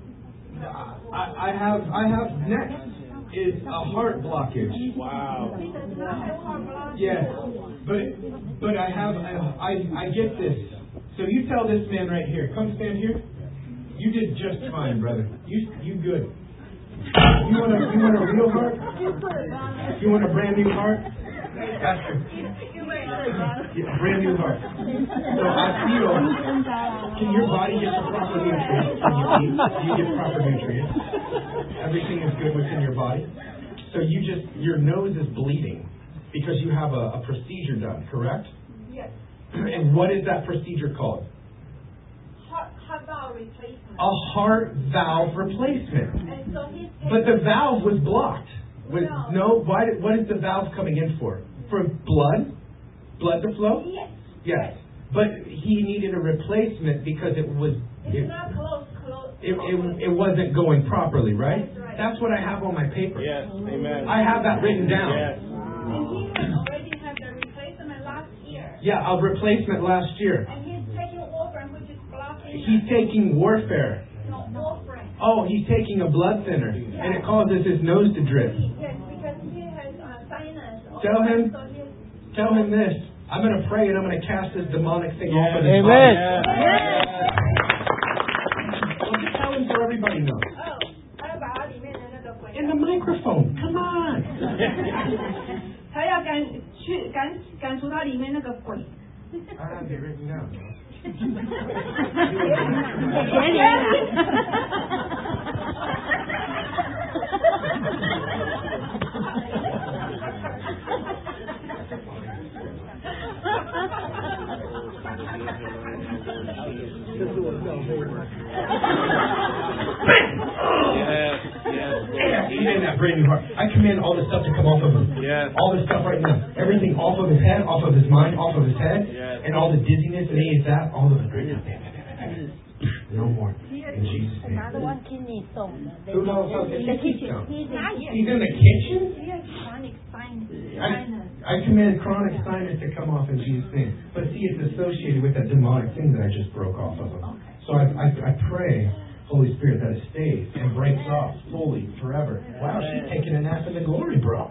I, I have I have next is a heart blockage. Wow. He does not have heart blockage. Yes, but but I have I I get this. So you tell this man right here. Come stand here. You did just fine, brother. You you good. You want a you want a real heart? You want a brand new heart? Pastor. Yeah, brand new heart. So I feel. Can your body get the proper nutrients when you eat? Do you get proper nutrients? Everything is good within your body. So you just your nose is bleeding because you have a, a procedure done, correct? Yes. And what is that procedure called? Heart, heart valve replacement. A heart valve replacement. And so he's But the valve was blocked. Was, No. no, why? Did, what is the valve coming in for? For blood? Blood to flow? Yes. Yes. But he needed a replacement because it was It's it, not close, close. it, it, it wasn't going properly, right? That's right. That's what I have on my paper. Yes. Amen. I have that written down. Yes. And he has already had the replacement last year. Yeah, a replacement last year. And he's taking warfarin, which is blocking. He's taking warfare. No, warfarin. Oh, he's taking a blood thinner, and it causes his nose to drip. Yes, because he has uh, sinus. Tell him. So he's, Tell him this. I'm going to pray and I'm going to cast this demonic thing off of his Amen. body. Yes. Well, just tell him so everybody knows. oh, 他要把它里面的那个鬼。 In the microphone. Come on. 他要赶去赶赶除它里面那个鬼。 I have it written down. 学你啊！ 他 brand new heart. I command all this stuff to come off of him. Yes. All this stuff right now. Everything off of his head, off of his mind, off of his head. Yes. And all the dizziness and any of that, all of it right now. No more. In Jesus' name. Another one kidney stone. Who knows how the In the kitchen kitchen. sounds? He's in He's in the kitchen? He has chronic sinus. I, I command chronic sinus to come off in Jesus' name. But see, it's associated with that demonic thing that I just broke off of him. So I, I, I pray, Holy Spirit, that it stays and breaks off fully forever. Wow, she's taking a nap in the glory, bro.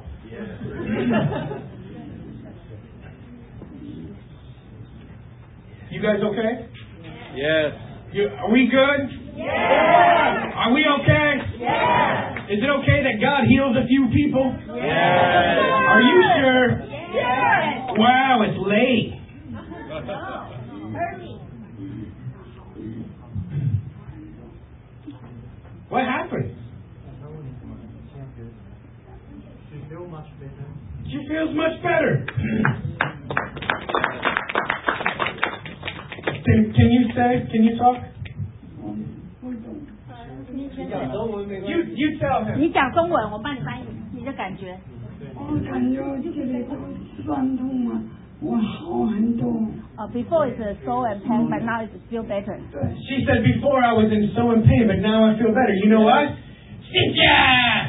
You guys okay? Yes. You, are we good? Yes. Are we okay? Yes. Is it okay that God heals a few people? Yes. Are you sure? Yes. Wow, it's late. Early. What happened? She feels much better. She feels much better. Can, can you say? Can you talk? You you tell him. 你讲中文，我帮你翻译你的感觉。 我感觉这里酸痛啊，我好很多。 Uh, before it's uh, sore and pain, but now it's feel better. She said before I was in so in pain, but now I feel better. You know what? Cynthia!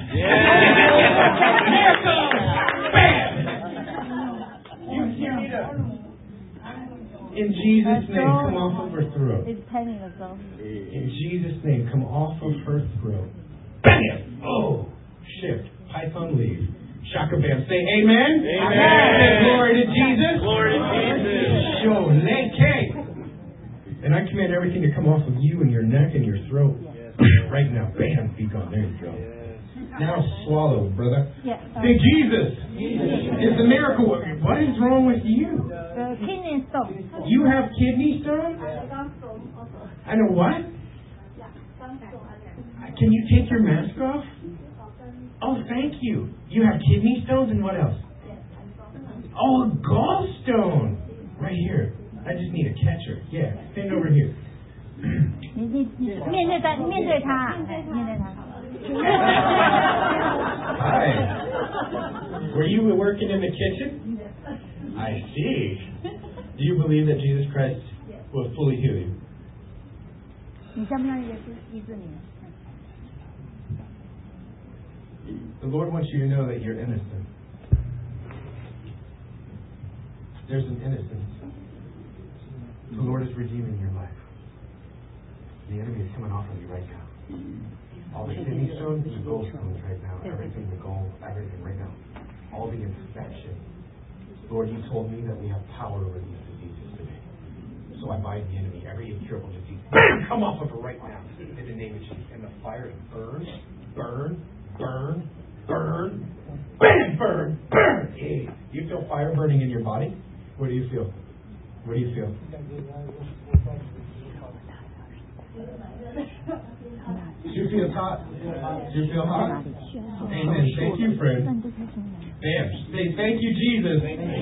Miracle! Bam! You, you need a... In Jesus' name, come off of her throat. It's paining as well. In Jesus' name, come off of her throat. Bam! Oh, shift. Python leave. Shaka bam. Say amen. Amen. Say glory to Jesus. Glory to Jesus. Show leke. And I command everything to come off of you and your neck and your throat. Right now. Bam. Be gone. There you go. Now swallow, brother. Yeah. Uh, Say Jesus. It's a miracle. What is wrong with you? the kidney stone. You have kidney stones? I know what? Can you take your mask off? Oh, thank you. You have kidney stones and what else? Oh, a gallstone. Right here. I just need a catcher. Yeah, stand over here. 你你你面对他，面对他，哎面对他。 Hi. Were you working in the kitchen? I see. Do you believe that Jesus Christ will fully heal you? 你相不相信耶稣医治你？ The Lord wants you to know that you're innocent. There's an innocence. The Lord is redeeming your life. The enemy is coming off of you right now. All the kidney stones, the gallstones right now, everything, the gall, everything right now. All the infection. Lord, you told me that we have power over these diseases today. So I bind the enemy, every incurable disease. Bam! Come off of her right now. In the name of Jesus. And the fire burn, burn, burn, burn, bam, burn, burn. Hey, you feel fire burning in your body? What do you feel? What do you feel? Do you feel hot? Do you feel hot? Amen. Thank you, friend. Bam. Say thank you, Jesus.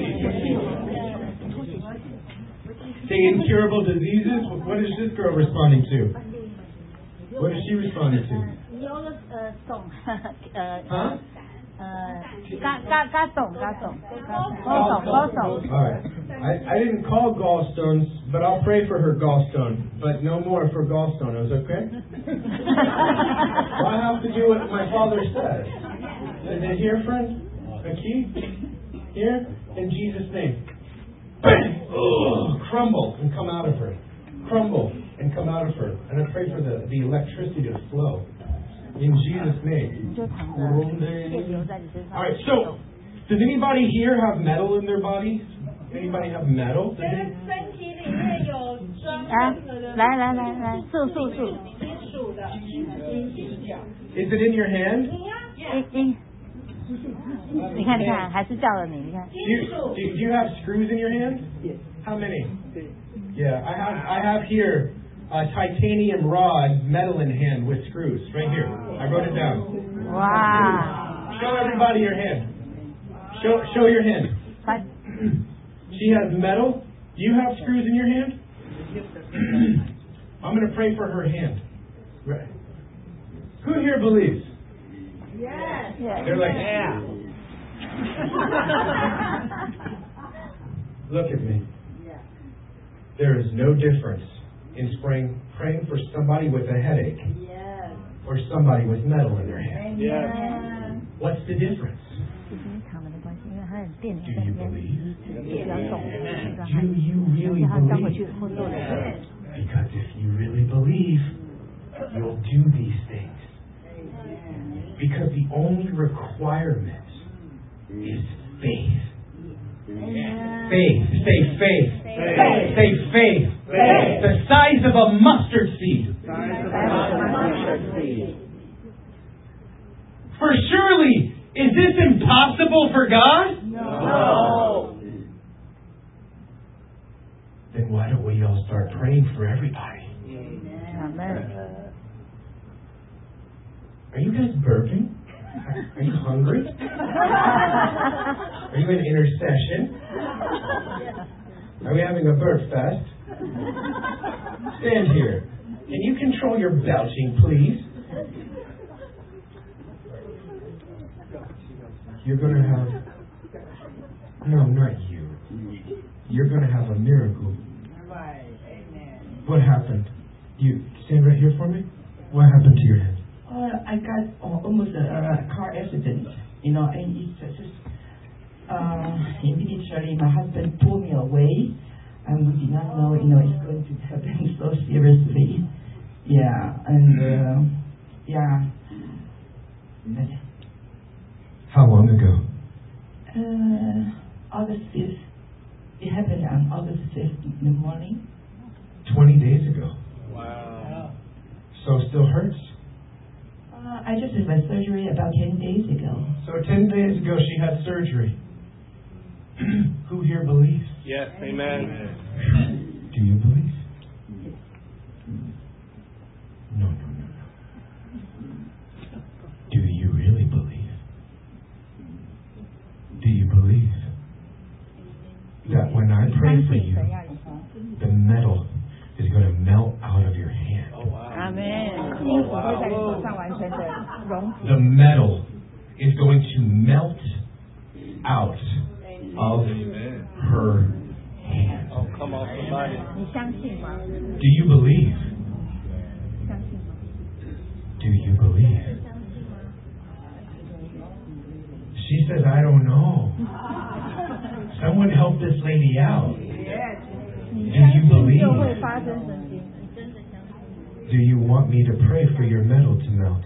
Say incurable diseases. What is this girl responding to? What is she responding to? 有了呃肿呃 Huh? 呃嘎嘎嘎肿嘎肿高肿高肿。 All right. I, I didn't call gallstones, but I'll pray for her gallstone. But no more for gallstones, okay? Well, I have to do what my father says. Is it here, friend? A key? Here? In Jesus' name. Bang! Oh, crumble and come out of her. Crumble and come out of her. And I pray for the, the electricity to flow. In Jesus' name. Alright, so, does anybody here have metal in their body? Anybody have metal? Does 这个 any- 身体里面有装来任何的来来来来，数数数， 金属的， Is it in your hand? 你呀， 一一，你看你看，还是叫了你，你看。 Do you, do, do you have screws in your hand? How many? Yeah, I have I have here a titanium rod, metal in hand with screws. Right here. I wrote it down. 哇， Show everybody your hand. Show show your hand. 把 She has metal. Do you have screws in your hand? I'm going to pray for her hand. Right. Who here believes? Yes. Yeah. They're like, yeah. Look at me. There is no difference in praying, praying for somebody with a headache or somebody with metal in their hand. Yes. What's the difference? 是因为他们的关系，因为他很电 Do you believe? 比较懂， Do you really 他刚回 believe? 去后做的。 Because if you really believe, you'll do these things. Because the only requirement is faith. Faith. Say faith. Faith. Say faith. Faith. The size of a mustard seed. For surely, is this impossible for God? No. Then why don't we all start praying for everybody? Amen. Are you guys burping? Are you hungry? Are you in intercession? Are we having a burp fest? Stand here. Can you control your belching, please? You're going to have... No, not you. You're going to have a miracle. What happened? You stand right here for me? What happened to your head? Uh, I got uh, almost a, a car accident, you know, and it's just, uh, immediately my husband pulled me away, and we did not know, you know, it's going to happen so seriously. Yeah, and, uh, yeah. How long ago? Uh, August fifth. It happened on August fifth in the morning. Twenty days ago. Wow. So it still hurts? Uh, I just had my surgery about ten days ago. So ten days ago she had surgery. Who here believes? Yes, amen. Do you believe? No, no, no, no. Do you really believe? Do you believe that when I pray for you, the metal is going to melt out of your hand? Oh, wow. Amen. The metal is going to melt out of her hand. Oh, come on, somebody. 你相信吗？ Do you believe? 相信吗？ Do you believe? She says, I don't know. Someone help this lady out. Do you believe? 就会发生神经。 Do you want me to pray for your metal to melt?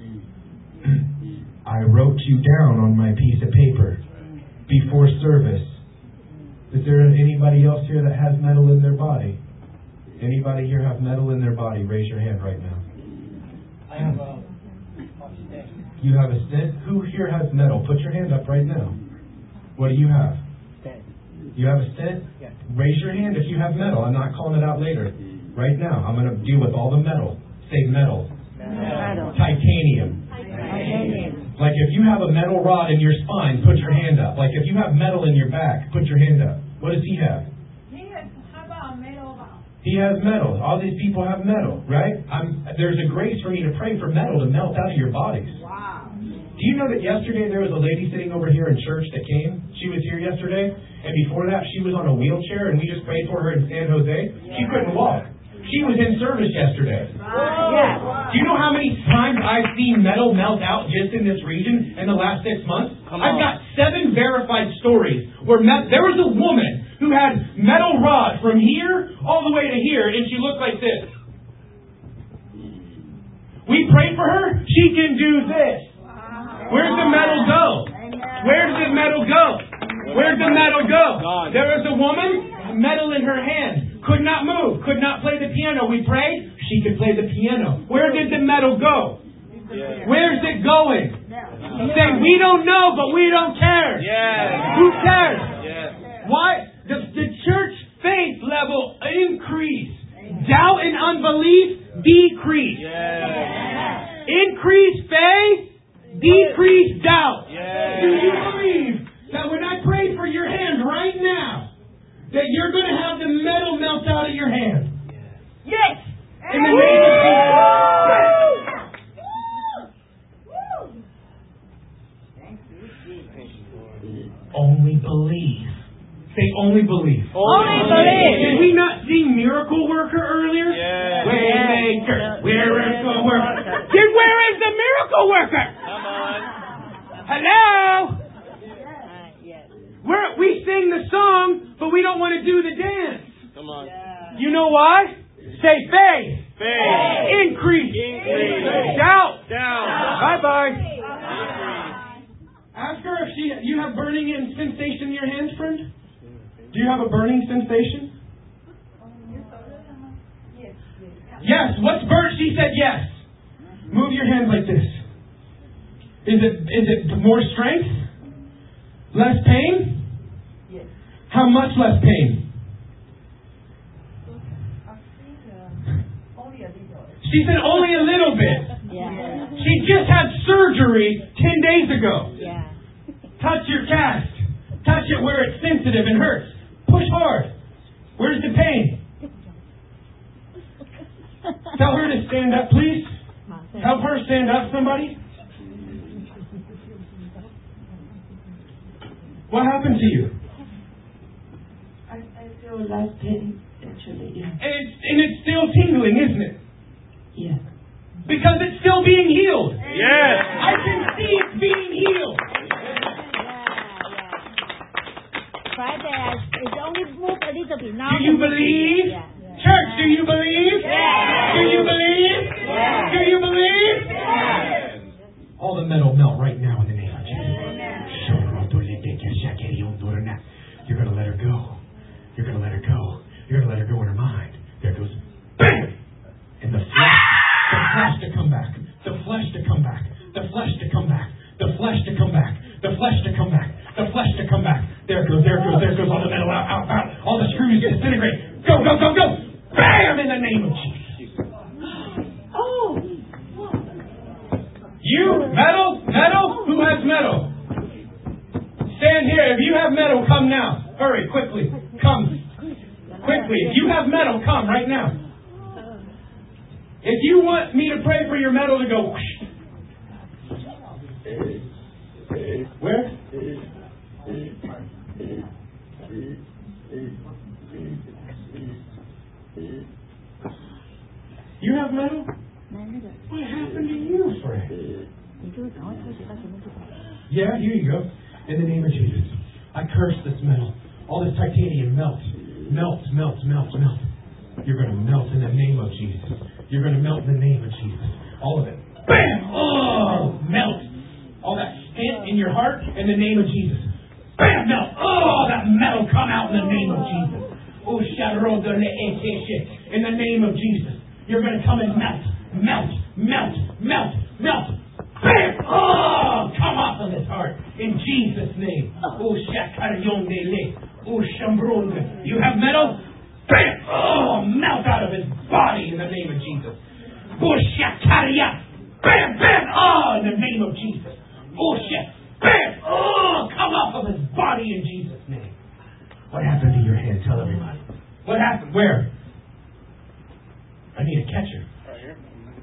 I wrote you down on my piece of paper before service. Is there anybody else here that has metal in their body? Anybody here have metal in their body? Raise your hand right now. I have a, a stent. You have a stent? Who here has metal? Put your hand up right now. What do you have? Stent. You have a stent? Yes. Raise your hand if you have metal. I'm not calling it out later. Right now, I'm going to deal with all the metal. Say metal. Metal. Titanium. Titanium. Like if you have a metal rod in your spine, put your hand up. Like if you have metal in your back, put your hand up. What does he have? He has, how about metal? He has metal. All these people have metal, right? I'm, there's a grace for me to pray for metal to melt out of your bodies. Wow. Do you know that yesterday there was a lady sitting over here in church that came? She was here yesterday, and before that she was on a wheelchair, and we just prayed for her in San Jose. She couldn't walk. She was in service yesterday. Yeah. Do you know how many times I've seen metal melt out just in this region in the last six months? Come I've on. got seven verified stories where me- there was a woman who had metal rod from here all the way to here, and she looked like this. We prayed for her. She can do this. Where'd the metal go? Where'd the metal go? Where'd the metal go? There was a woman, metal in her hand. Could not move, could not play the piano. We prayed, she could play the piano. Where did the metal go? Yeah. Where's it going? Say, we don't know, but we don't care. Yes. Who cares? Yes. Why? The, the church faith level increase. Doubt and unbelief decrease. Yes. Increase faith, decrease doubt. Yes. Do you believe that when I pray for your hand right now, that you're going to have the metal melt out of your hand? Yes. In the name of Jesus. only believe. Say only believe. Only believe. Did we not sing Miracle Worker earlier? Yeah. Waymaker, miracle worker. Then where is the miracle worker? Come on. Hello? Ah, yes. We're, we sing the song, but we don't want to do the dance. Come on. You know why? Say faith. Faith. Increase. Increase. Doubt. Down. Bye-bye. Ask her if she, you have burning in sensation in your hands, friend? Do you have a burning sensation? Yes. What's burnt? She said yes. Move your hands like this. Is it is it more strength? Less pain? Yes. How much less pain? Only a little. She said only a little bit. Yeah. She just had surgery ten days ago. Yeah. Touch your cast. Touch it where it's sensitive and hurts. Push hard. Where's the pain? Tell her to stand up, please. Help her stand up, somebody. What happened to you? I, I feel less pain, actually, yeah. And it's, and it's still tingling, isn't it? Yeah. Because it's still being healed. Yes. I can see it's being healed. Friday, I, it's only moved a little bit now. Do you believe? Yeah. Church, do you believe? Yeah. Do you believe? Yeah. Do you believe? Yeah. All the metal melt right now in the name of Jesus. You're going to let her go. You're going to let her go. You're going to let her go in her mind. There goes, bam! And the flesh, the flesh to come back. The flesh to come back. The flesh to come back. The flesh to come back. The flesh to come back. The flesh to come back. There it goes, there it goes, there it goes. All the metal out, out, out. All the screws disintegrate. Go, go, go, go. Bam! In the name of Jesus. Oh! You, metal, metal, who has metal? Stand here. If you have metal, come now. Hurry, quickly. Come. Quickly. If you have metal, come right now. If you want me to pray for your metal to go whoosh. Where? You have metal? What happened to you, friend? Yeah, here you go. In the name of Jesus. I curse this metal. All this titanium melts. Melts, melts, melts, melts. You're going to melt in the name of Jesus. You're going to melt in the name of Jesus. All of it. Bam! Oh, melt. All that stint in your heart in the name of Jesus. Bam! Melt. Oh, that metal come out in the name of Jesus. Oh, in the name of Jesus. You're going to come and melt. Melt. Melt. Melt. Melt. Bam! Oh, come off of his heart. In Jesus' name. Oh, shakariyondele. Oh, shambronga. You have metal? Bam! Oh, melt out of his body in the name of Jesus. Oh, shakariya. Bam! Bam! Oh, in the name of Jesus. Oh, shit. Bam! Oh, come off of his body in Jesus' name. What happened to your hand? Tell everybody. What happened? Where? I need a catcher. Right here.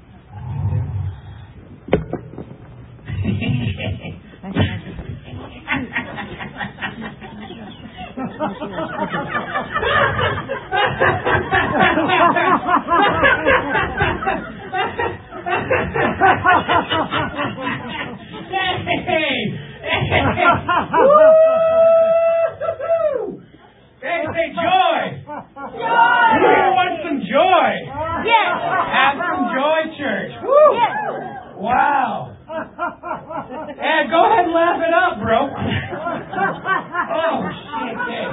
Hey, say joy. Joy. We want some joy. Yes. Have some joy, church. Woo. Yes. Wow. Hey, go ahead and laugh it up, bro. Oh, shit. Hey.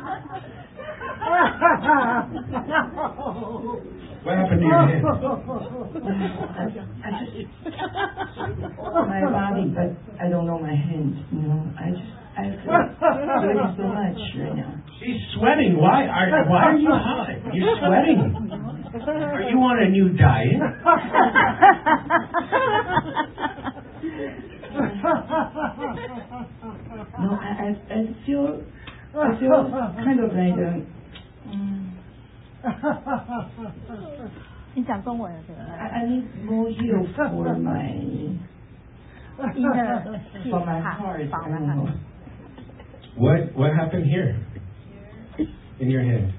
What happened to your head? My body, but I don't know my hands. You know, I just I feel sweating so much right now. She's sweating. Why are Why are you hot? You're sweating. Are you on a new diet? No, I, I I feel I feel kind of like um, um, 你讲中文对 I, I need more heal for my inner for my heart. I don't know. What what happened here? In your hand?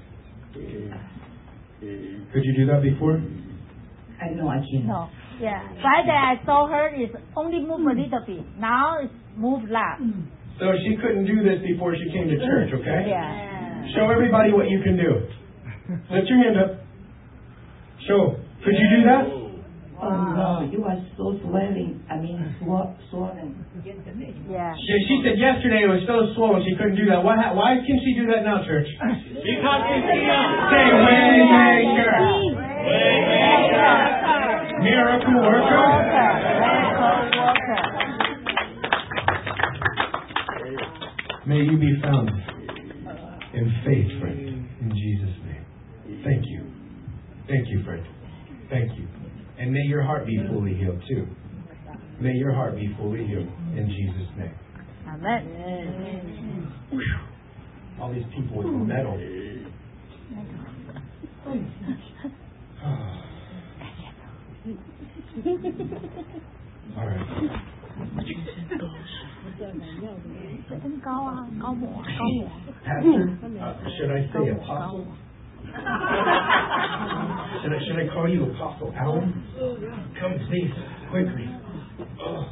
Could you do that before? I know I can't. No. Yeah. Friday I saw her is only move a little bit. Now it's move lap. So she couldn't do this before she came to church, okay? Yeah. Show everybody what you can do. Lift your hand up. Show. Could you do that? Oh no, you are so swelling. I mean, sw- swollen. Yeah. She, she said yesterday it was so swollen she couldn't do that. Why, why can she do that now, church? Because she's healed. Say, Waymaker. Waymaker. Miracle worker. Miracle worker. May you be found in faith, friend, in Jesus' name. Thank you. Thank you, friend. Thank you. And may your heart be fully healed, too. May your heart be fully healed in Jesus' name. Amen. Whew. All these people with metal. All right. Pastor, uh, should I say apostle? Should I, should I call you Apostle Alan? Come, please, quickly. Oh.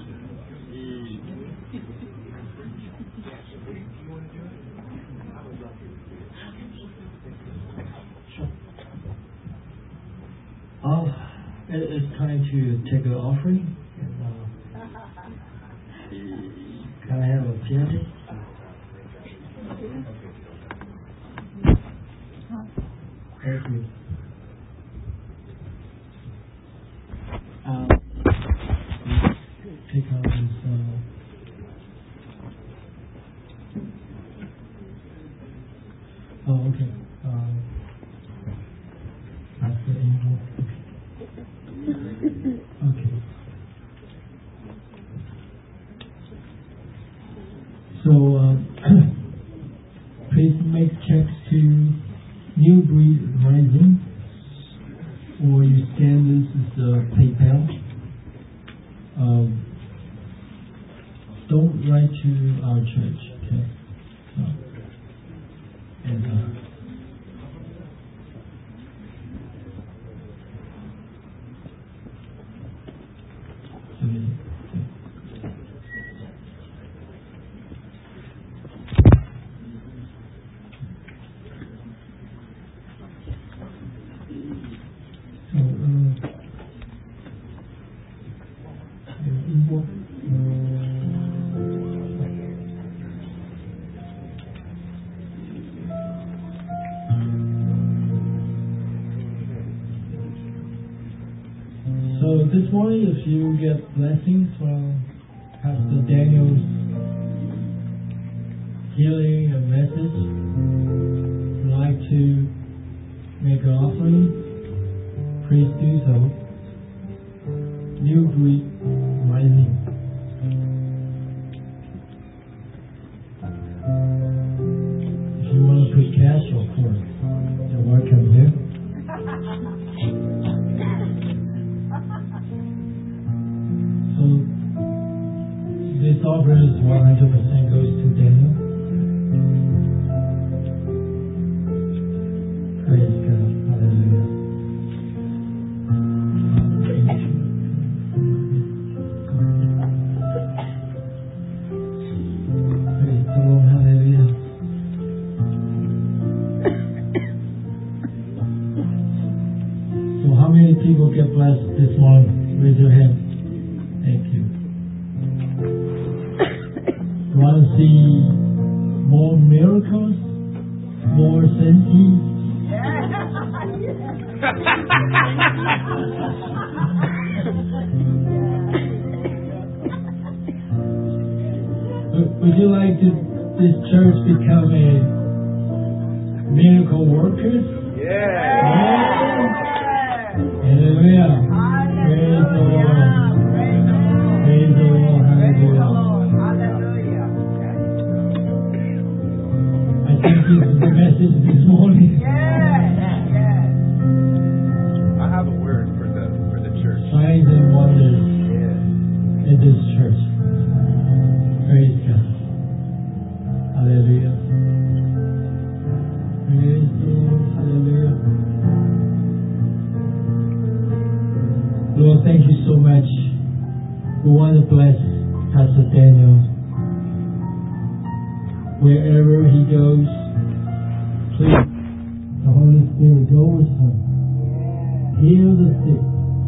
Oh, it, it's time to take an offering. And, uh, can I have a pianist? Thank you. Um, take out this. Uh, oh, okay. Um, that's the angel. Okay. So, uh, please make checks to New Breed Rising, or you scan this as uh, PayPal. Um, don't write to our church, okay? No. And, uh, So this morning, if you get blessings from Pastor Daniel's healing and message, would like to make an offering, please do so. New Breed Rising. If you want to put cash, of course, you're welcome here. So this offer is one hundred percent goes to Daniel. Praise God. Hallelujah. Praise the Lord. Hallelujah. So how many people get blessed this morning? Raise your hand. Thank you. You want to see more miracles? More sensi? would, would you like to, this church become a miracle workers? Yeah. Yeah. Hallelujah. Praise the Lord. Praise the Lord. Hallelujah. I think this is the message this morning. I have a word for the for the church. Signs and wonders Yeah. in this church. Praise God. so much. We want to bless Pastor Daniel. Wherever he goes, please, the Holy Spirit go with him. Heal the sick.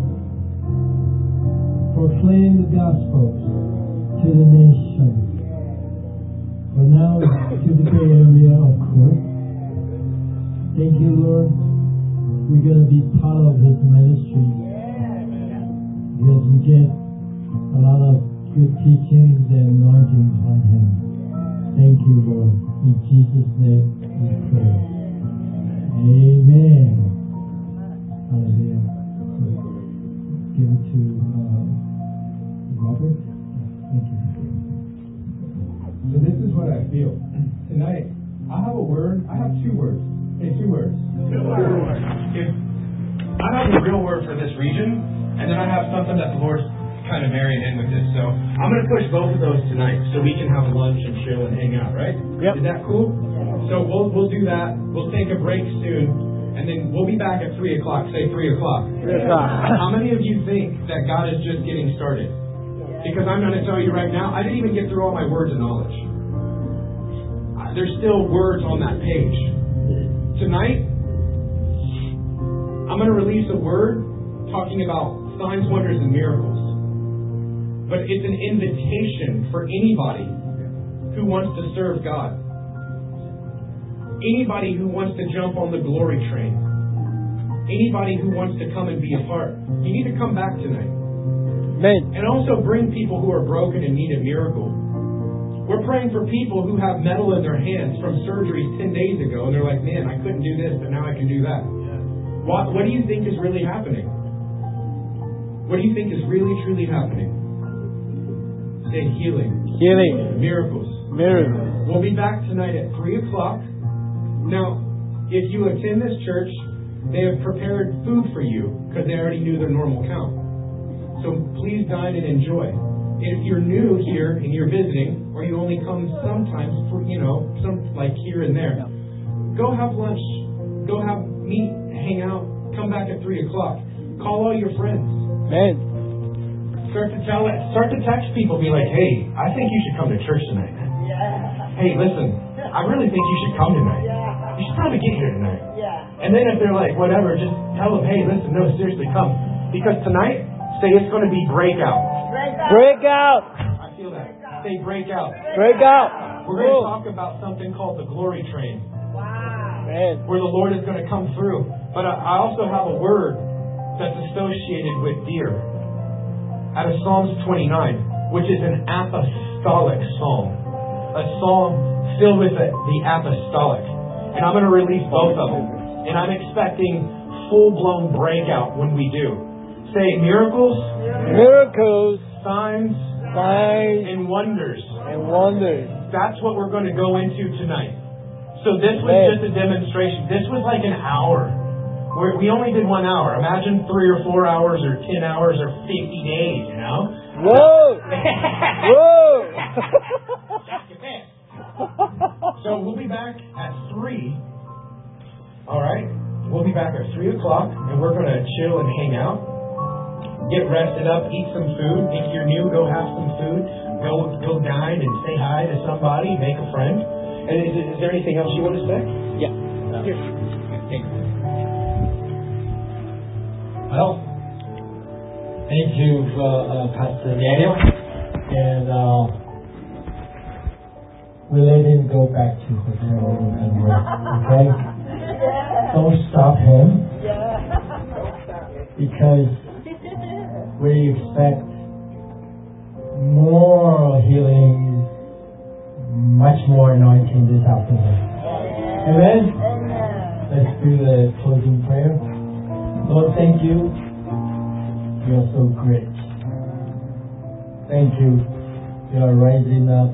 Proclaim the gospel to the nation. But now to the Bay Area, of course. Thank you, Lord. We're going to be part of his ministry. Because we get a lot of good teachings and anointing from him. Thank you, Lord. In Jesus' name we pray. Amen. Hallelujah. Give it to uh, Robert. Thank you. So this is what I feel. Tonight, I have a word. I have two words. Say two words. Two words. If I have a real word for this region, and then I have something that the Lord's kind of marrying in with this. So I'm going to push both of those tonight so we can have lunch and chill and hang out, right? Yep. Is that cool? So we'll we'll do that. We'll take a break soon, and then we'll be back at three o'clock. Say three o'clock. three o'clock. How many of you think that God is just getting started? Because I'm going to tell you right now, I didn't even get through all my words of knowledge. There's still words on that page. Tonight, I'm going to release a word talking about signs, wonders, and miracles. But it's an invitation for anybody who wants to serve God. Anybody who wants to jump on the glory train. Anybody who wants to come and be a part. You need to come back tonight. Amen. And also bring people who are broken and need a miracle. We're praying for people who have metal in their hands from surgeries ten days ago, and they're like, man, I couldn't do this, but now I can do that. What, what do you think is really happening? What do you think is really, truly happening? Say healing. Healing. Miracles. Miracles. We'll be back tonight at three o'clock. Now, if you attend this church, they have prepared food for you because they already knew their normal count. So please dine and enjoy. If you're new here and you're visiting, or you only come sometimes for, you know, some like here and there, go have lunch, go have meat, hang out, come back at three o'clock. Call all your friends. Amen. Start to tell it, start to text people, be like, hey, I think you should come to church tonight. Yeah. Hey, listen, I really think you should come tonight. Yeah. You should probably get here tonight. Yeah. And then if they're like, whatever, just tell them, hey, listen, no, seriously, come. Because tonight, say it's going to be breakout. Break out. Break out. I feel that. Say breakout. Break out. We're going to talk about something called the glory train. Wow. Amen. Where the Lord is going to come through. But I also have a word that's associated with deer. Out of Psalms twenty-nine, which is an apostolic psalm. A psalm filled with the, the apostolic. And I'm going to release both of them. And I'm expecting full-blown breakout when we do. Say miracles, Miracles, signs, signs, and wonders. and wonders. That's what we're going to go into tonight. So this was Amen. just a demonstration. This was like an hour. We're, we only did one hour. Imagine three or four hours or ten hours or fifty days, you know? Whoa! Whoa! So we'll be back at three. All right? We'll be back at three o'clock, and we're going to chill and hang out. Get rested up, eat some food. If you're new, go have some food. Go go dine and say hi to somebody, make a friend. And is, is there anything else you want to say? Yeah. Here. Well, thank you, uh, uh, Pastor Daniel. And uh, we let him go back to hotel room and work. Okay? Don't stop him. Because we expect more healing, much more anointing this afternoon. Amen? Let's do the closing prayer. Lord, thank you. You are so great. Thank you. You are raising up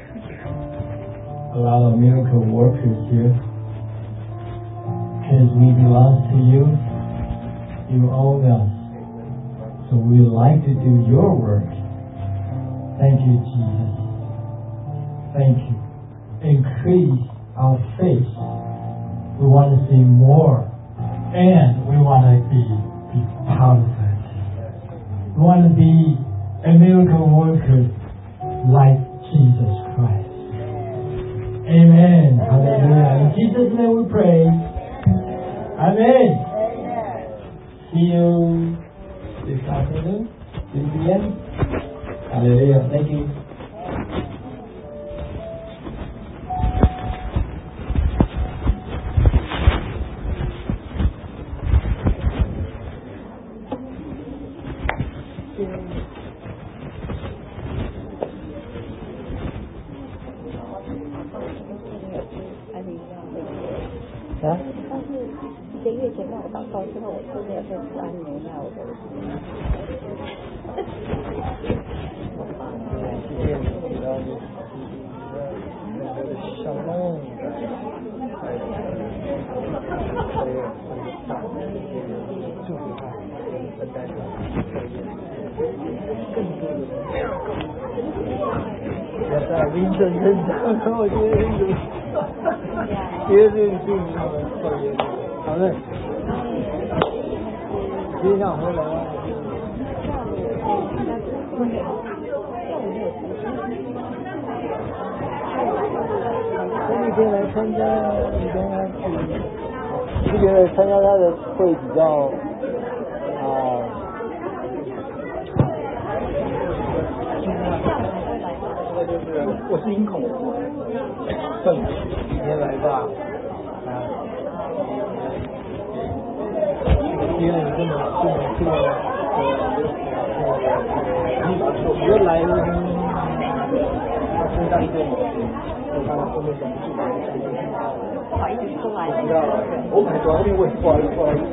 a lot of miracle workers here. Because we belong to you. You own us. So we would like to do your work. Thank you, Jesus. Thank you. Increase our faith. We want to see more. And we want to be, be part of it. We want to be a miracle worker like Jesus Christ. Amen. Hallelujah. In Jesus' name we pray. Amen. See you this afternoon, three p.m. Hallelujah. Thank you.啊？ 一个月前让我祷告之后，我真的被不安宁了，我都。 谢谢你，主要是你的小梦，还有还有大祝福他，分担他更多的要在林正身上，我觉得林正。别人对他们特别好的，接上回来啊！前几天来参加，你跟他去，你觉得参加他的会比较啊？就是我是音孔，正几天来吧。因为你这么这么这么呃，原来他身上这种，我刚刚后面忍不住把它讲进去， 不好意思出来。 知道了，我本来昨天问不好意思不好意思。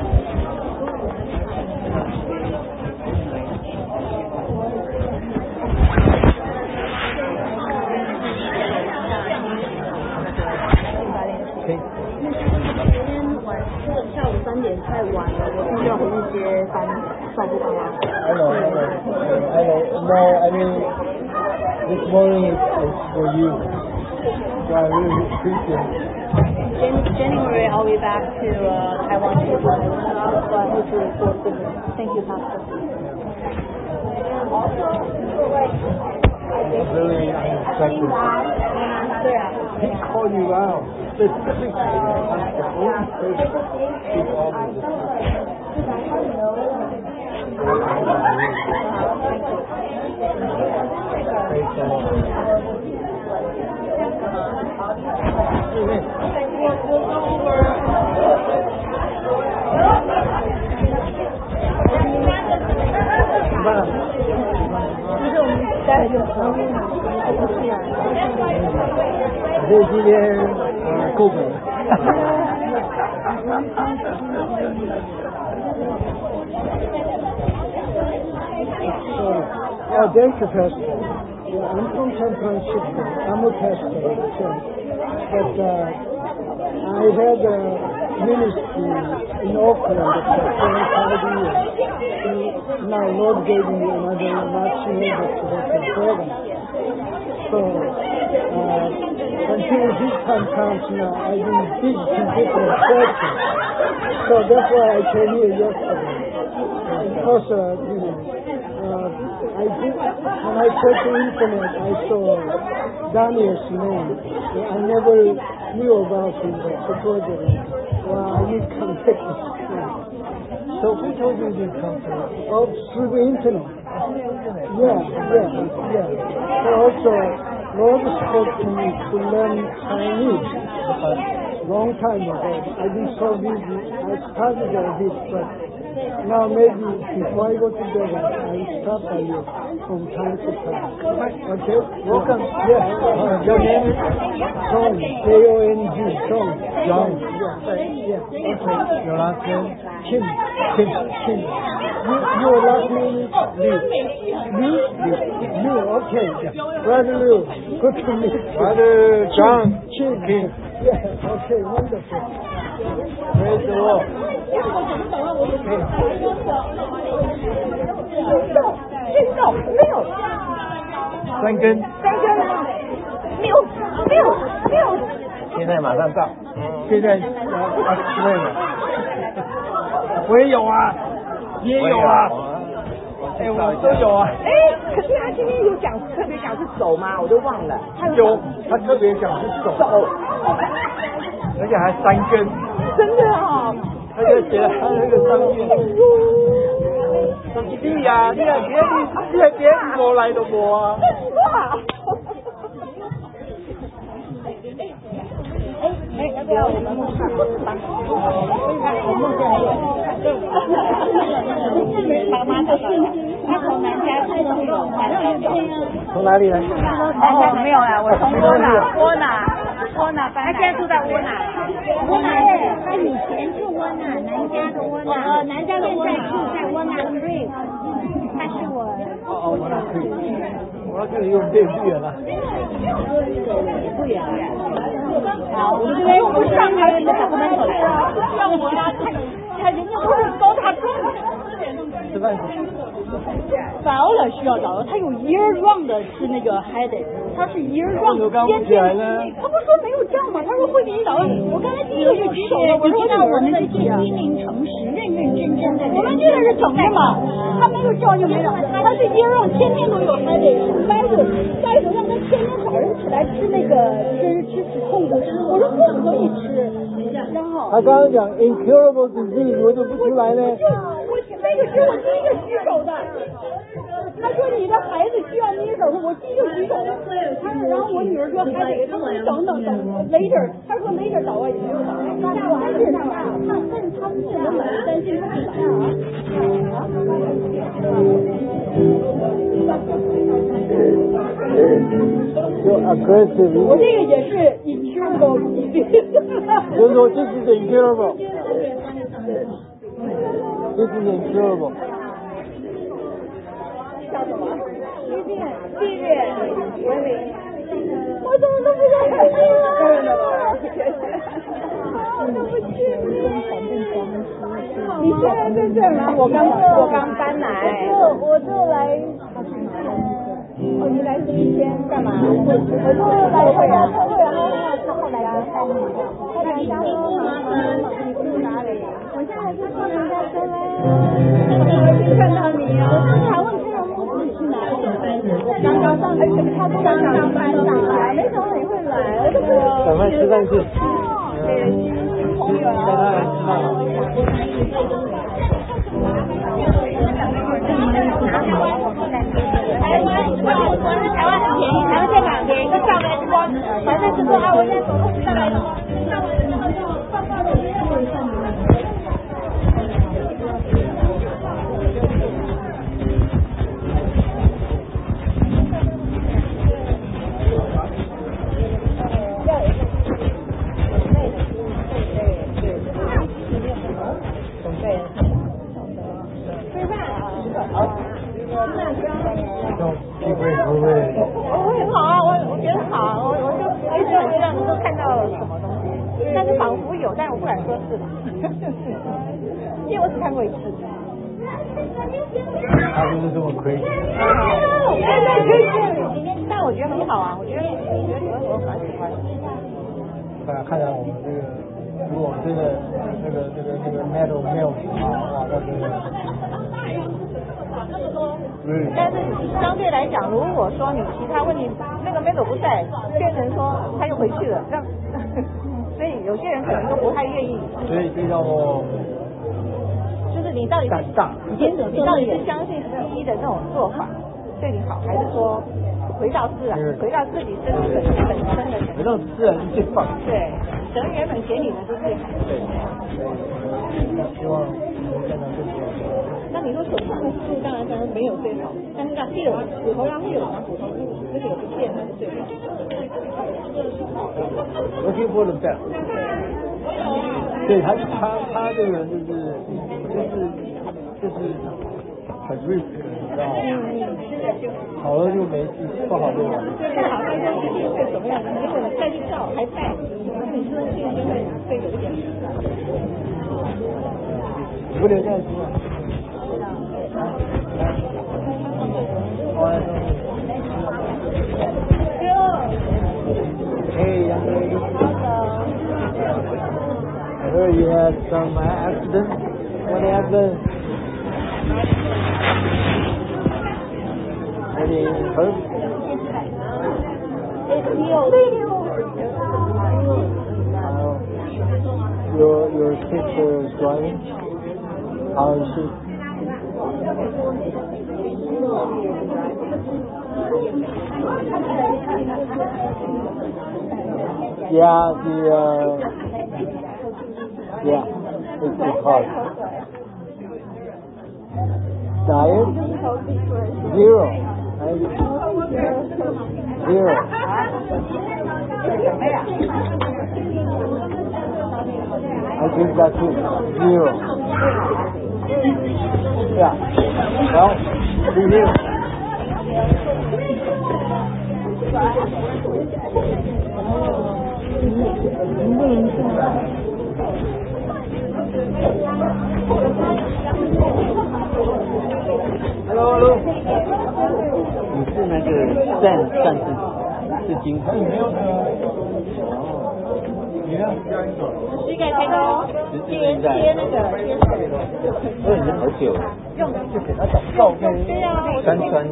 太晚了，我必须要回去接班，照顾爸妈。 I know, I know, I know. No, I mean, this morning is, is for you. So I really appreciate it. In January, I'll be back to uh, Taiwan to so I hope to report business. Thank you, Pastor. It's really unexpected. 对啊。 He called you out specifically. That's the only person who called me this time. Praise the Lord. Amen. 就是我们待会就合并不是啊。 所以今天呃够本。Oh, thank you, Pastor. Yeah, I'm from San Francisco. I'm a pastor of the church. But uh, I had a ministry in Oakland for twenty-five years. And now Lord gave me another marching order to work in program. So uh, until this time comes now, I've been visiting different churches. So that's why I came here yesterday. Because, uh, you know, uh, I did, when I checked the internet, I saw Daniel's name. I never knew about him, but I told him, well, I need to contact this guy. So who told you this company? Oh, through the internet. Yeah, yeah, yeah. So also, Lord spoke to me to learn Chinese. Long time ago. I've been so busy. I started a bit, but now maybe before I go to bed, I stop by you from time to time. Okay? Welcome. Yeah. Uh, your name is? John. J O N G. John. John. Yeah. Yeah. Okay. Your last name? Kim. Kim. Kim. You, your last name is Liu. Liu? Liu. Okay. Yeah. Brother Liu. Good to meet you. Brother John. Kim. Kim. Yeah. Okay. Wonderful. Praise the Lord. 这种没有三根， 三根没有没有没有。 现在马上到，现在呃二十位了。我也有啊，也有啊。 哎，我都有啊。 哎，可是他今天有讲特别讲是手吗？我都忘了。 有，他特别讲是手。 手。 而且还三根。 真的哦。 他就写在他那个上面。弟呀，你还别你你还别我来的我啊。 哎，要不要我们梦想帮？我梦见还有，对，妈妈的他从南家去的那种，反正从哪里来？ 哦，没有啊，我从窝哪窝哪窝哪搬来。他现在住在窝哪？窝哪耶？他以前住窝哪，南家的窝哪。呃，南家的窝哪住在窝哪 Creek。他是我。 哦哦，窝哪 Creek。我这里又变不远了。 不远了。好，我们这边不上台的小朋友来了，让我呀，他人家不是高大壮的。 吃饭去。 反而了需要找，他有 year round 的是那个 headache， 他是 year round 天天。他不是说没有这样吗？他说会给你找。我刚才第一个就举手了，我说那我们的心灵诚实、认认真真的。我们这个是整的嘛，他没有叫就没有，他是 year round 天天都有 headache， 下一手下一手让他天天早上起来吃那个吃吃止痛的，我说不可以吃。然后他刚刚讲 incurable disease， 我就不出来呢。 我那个是我第一个举手的。他说你的孩子需要捏手，我第一个举手。他说，然后我女儿说还得，他说等等等 later， 他说 later 找我也没有找。但是但是但是他不是我蛮担心他是啊。 就 aggressive。 我这个也是 incurable， 就是说这是 incurable， 这是 incurable。 叫什么？地面，地面，文明。我怎么都不认识了？对不起，你现在在这儿吗？我刚我刚搬来。我我就来。哦，你来这一天干嘛？我我就来参加特会，然后他后来来看你。他娘家说麻烦，你住哪里？我现在是坐人家车嘞。我已经看到你啊！我刚才还问佩蓉公你去哪里？刚刚上，哎，他刚刚上班上来，没想到你会来。 赶快吃饭去。 对，新朋友啊。 带他来吃饭了。 台湾，我我说是台湾很便宜，台湾在哪边？一个照个 X 光，反正是说啊，我现在手都上来了，上完之后就报告了，我一下。我会很好啊，我我觉得很好，我我就一直很希望能够看到什么东西，但是仿佛有，但是我不敢说是吧，因为我只看过一次。 他就是这么亏。 对对对，但我觉得很好啊，我觉得我觉得我我蛮喜欢的。 大家看看我们这个，如果真的那个那个那个 medal 没有啊，哇，那真的。 但是相对来讲，如果说你其他问题那个 medal 不在，变成说他又回去了，让所以有些人可能都不太愿意。 所以这叫做。 就是你到底是你到底是相信西医的那种做法对你好，还是说回到自然，回到自己身体本本身的？ 回到自然是最棒。 对，神原本给你的是最好的。 希望能看到更多。 那你说手术的术当然当然没有最好，但是让 heal 骨头让 heal 让骨头那个有不见还是最好。 Looking for the best。对他他他这个人就是就是就是很 risk， 你知道吗？好了就没事，不好就完。 不好他就一定会怎么样？结果你再去照还败，那你说这个就会会有一点。 你不留下来吃吗？Hey, young lady. I heard you had some accident. What happened? Any first? Your your sister is driving? How is she? Yeah, the uh, yeah, it's, it's hard. Diet? Zero. Right? Zero. I think that's it. Zero. Yeah. Well, be here. Hello, hello. 你是那个战战士，是金牌。你呢？ 膝盖开高，贴贴那个贴手。 这已经好久了。 用就给他找照片。 对呀。 酸酸的。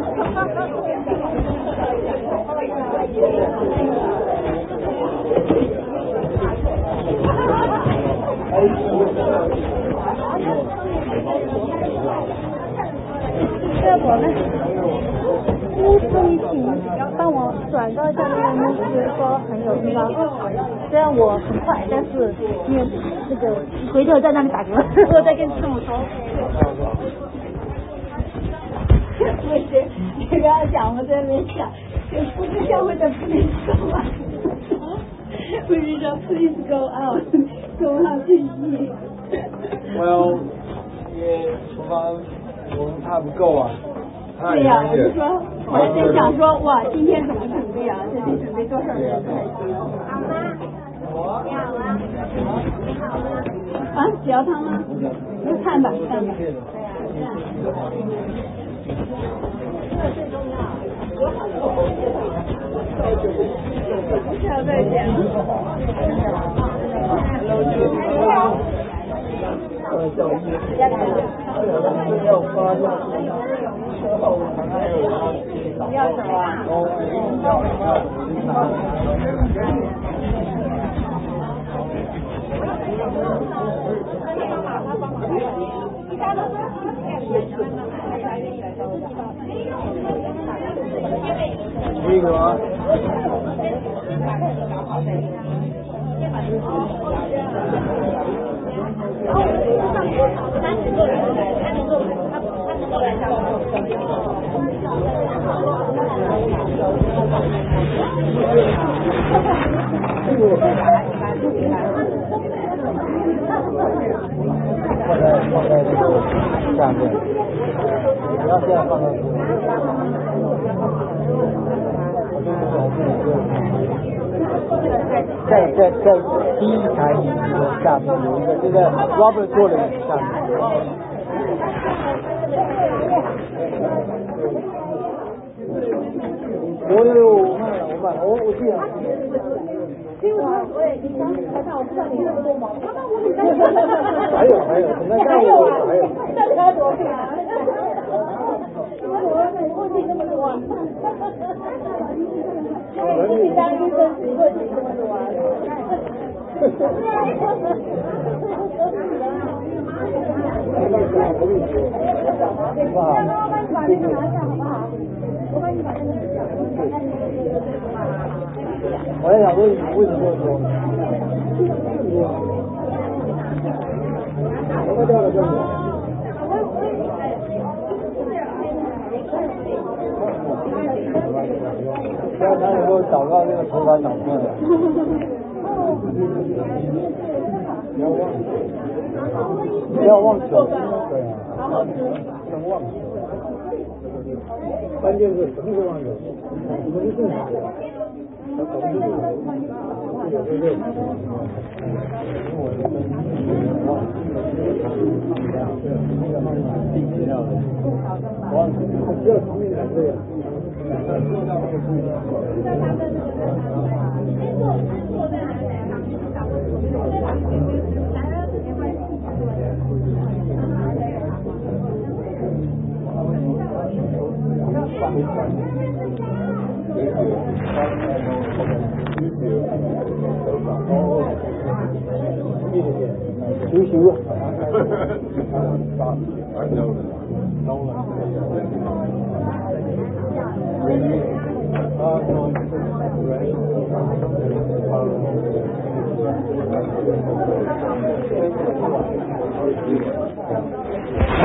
这我们巫师请帮我转告一下那个牧师说很有地方，虽然我很快，但是因为那个回头在那里打嗝，我再跟师母说。我觉你刚刚讲，我在那边想，不是教会的不能走啊。We just please go out, go out to eat. Well, 因为厨房我们怕不够啊。 对呀、啊，我就说，我在想说，哇，今天怎么准备啊？这得准备多少人才行？好吗？你好啊，你好吗？啊，只要汤吗？就看吧，看吧。对呀、啊，这个最重要。下再见。 呃，叫一，要发要。 你要什么？ 这个吗？ 三十个人，他能够，他他能够来上。 放在放在这个下面，不要现在放到这里。在在在第一台椅子的下面有一个，就在 Robert 坐的椅子下面。我有我卖了，我卖了，我我记了。 因为我我也经常台上，我不知道你那么多毛，那我很担心。 还有还有，那还有啊，还有。 那你要多少啊？因为我我问题那么多。自己当医生问题这么多啊。 哇！ 那我帮你把那个拿下好不好？我帮你把那个拿下。 我在想说你为什么说？快掉了，这个。不要他以后找到那个头发长出来了。不要忘，不要忘手。对啊。 好好吃。 不能忘手。关键是什么是忘手？什么是正常的？要搞清楚。对对对。我是真忘记了，那个方法定资料的。忘记了，只有同一个对。 Thank you.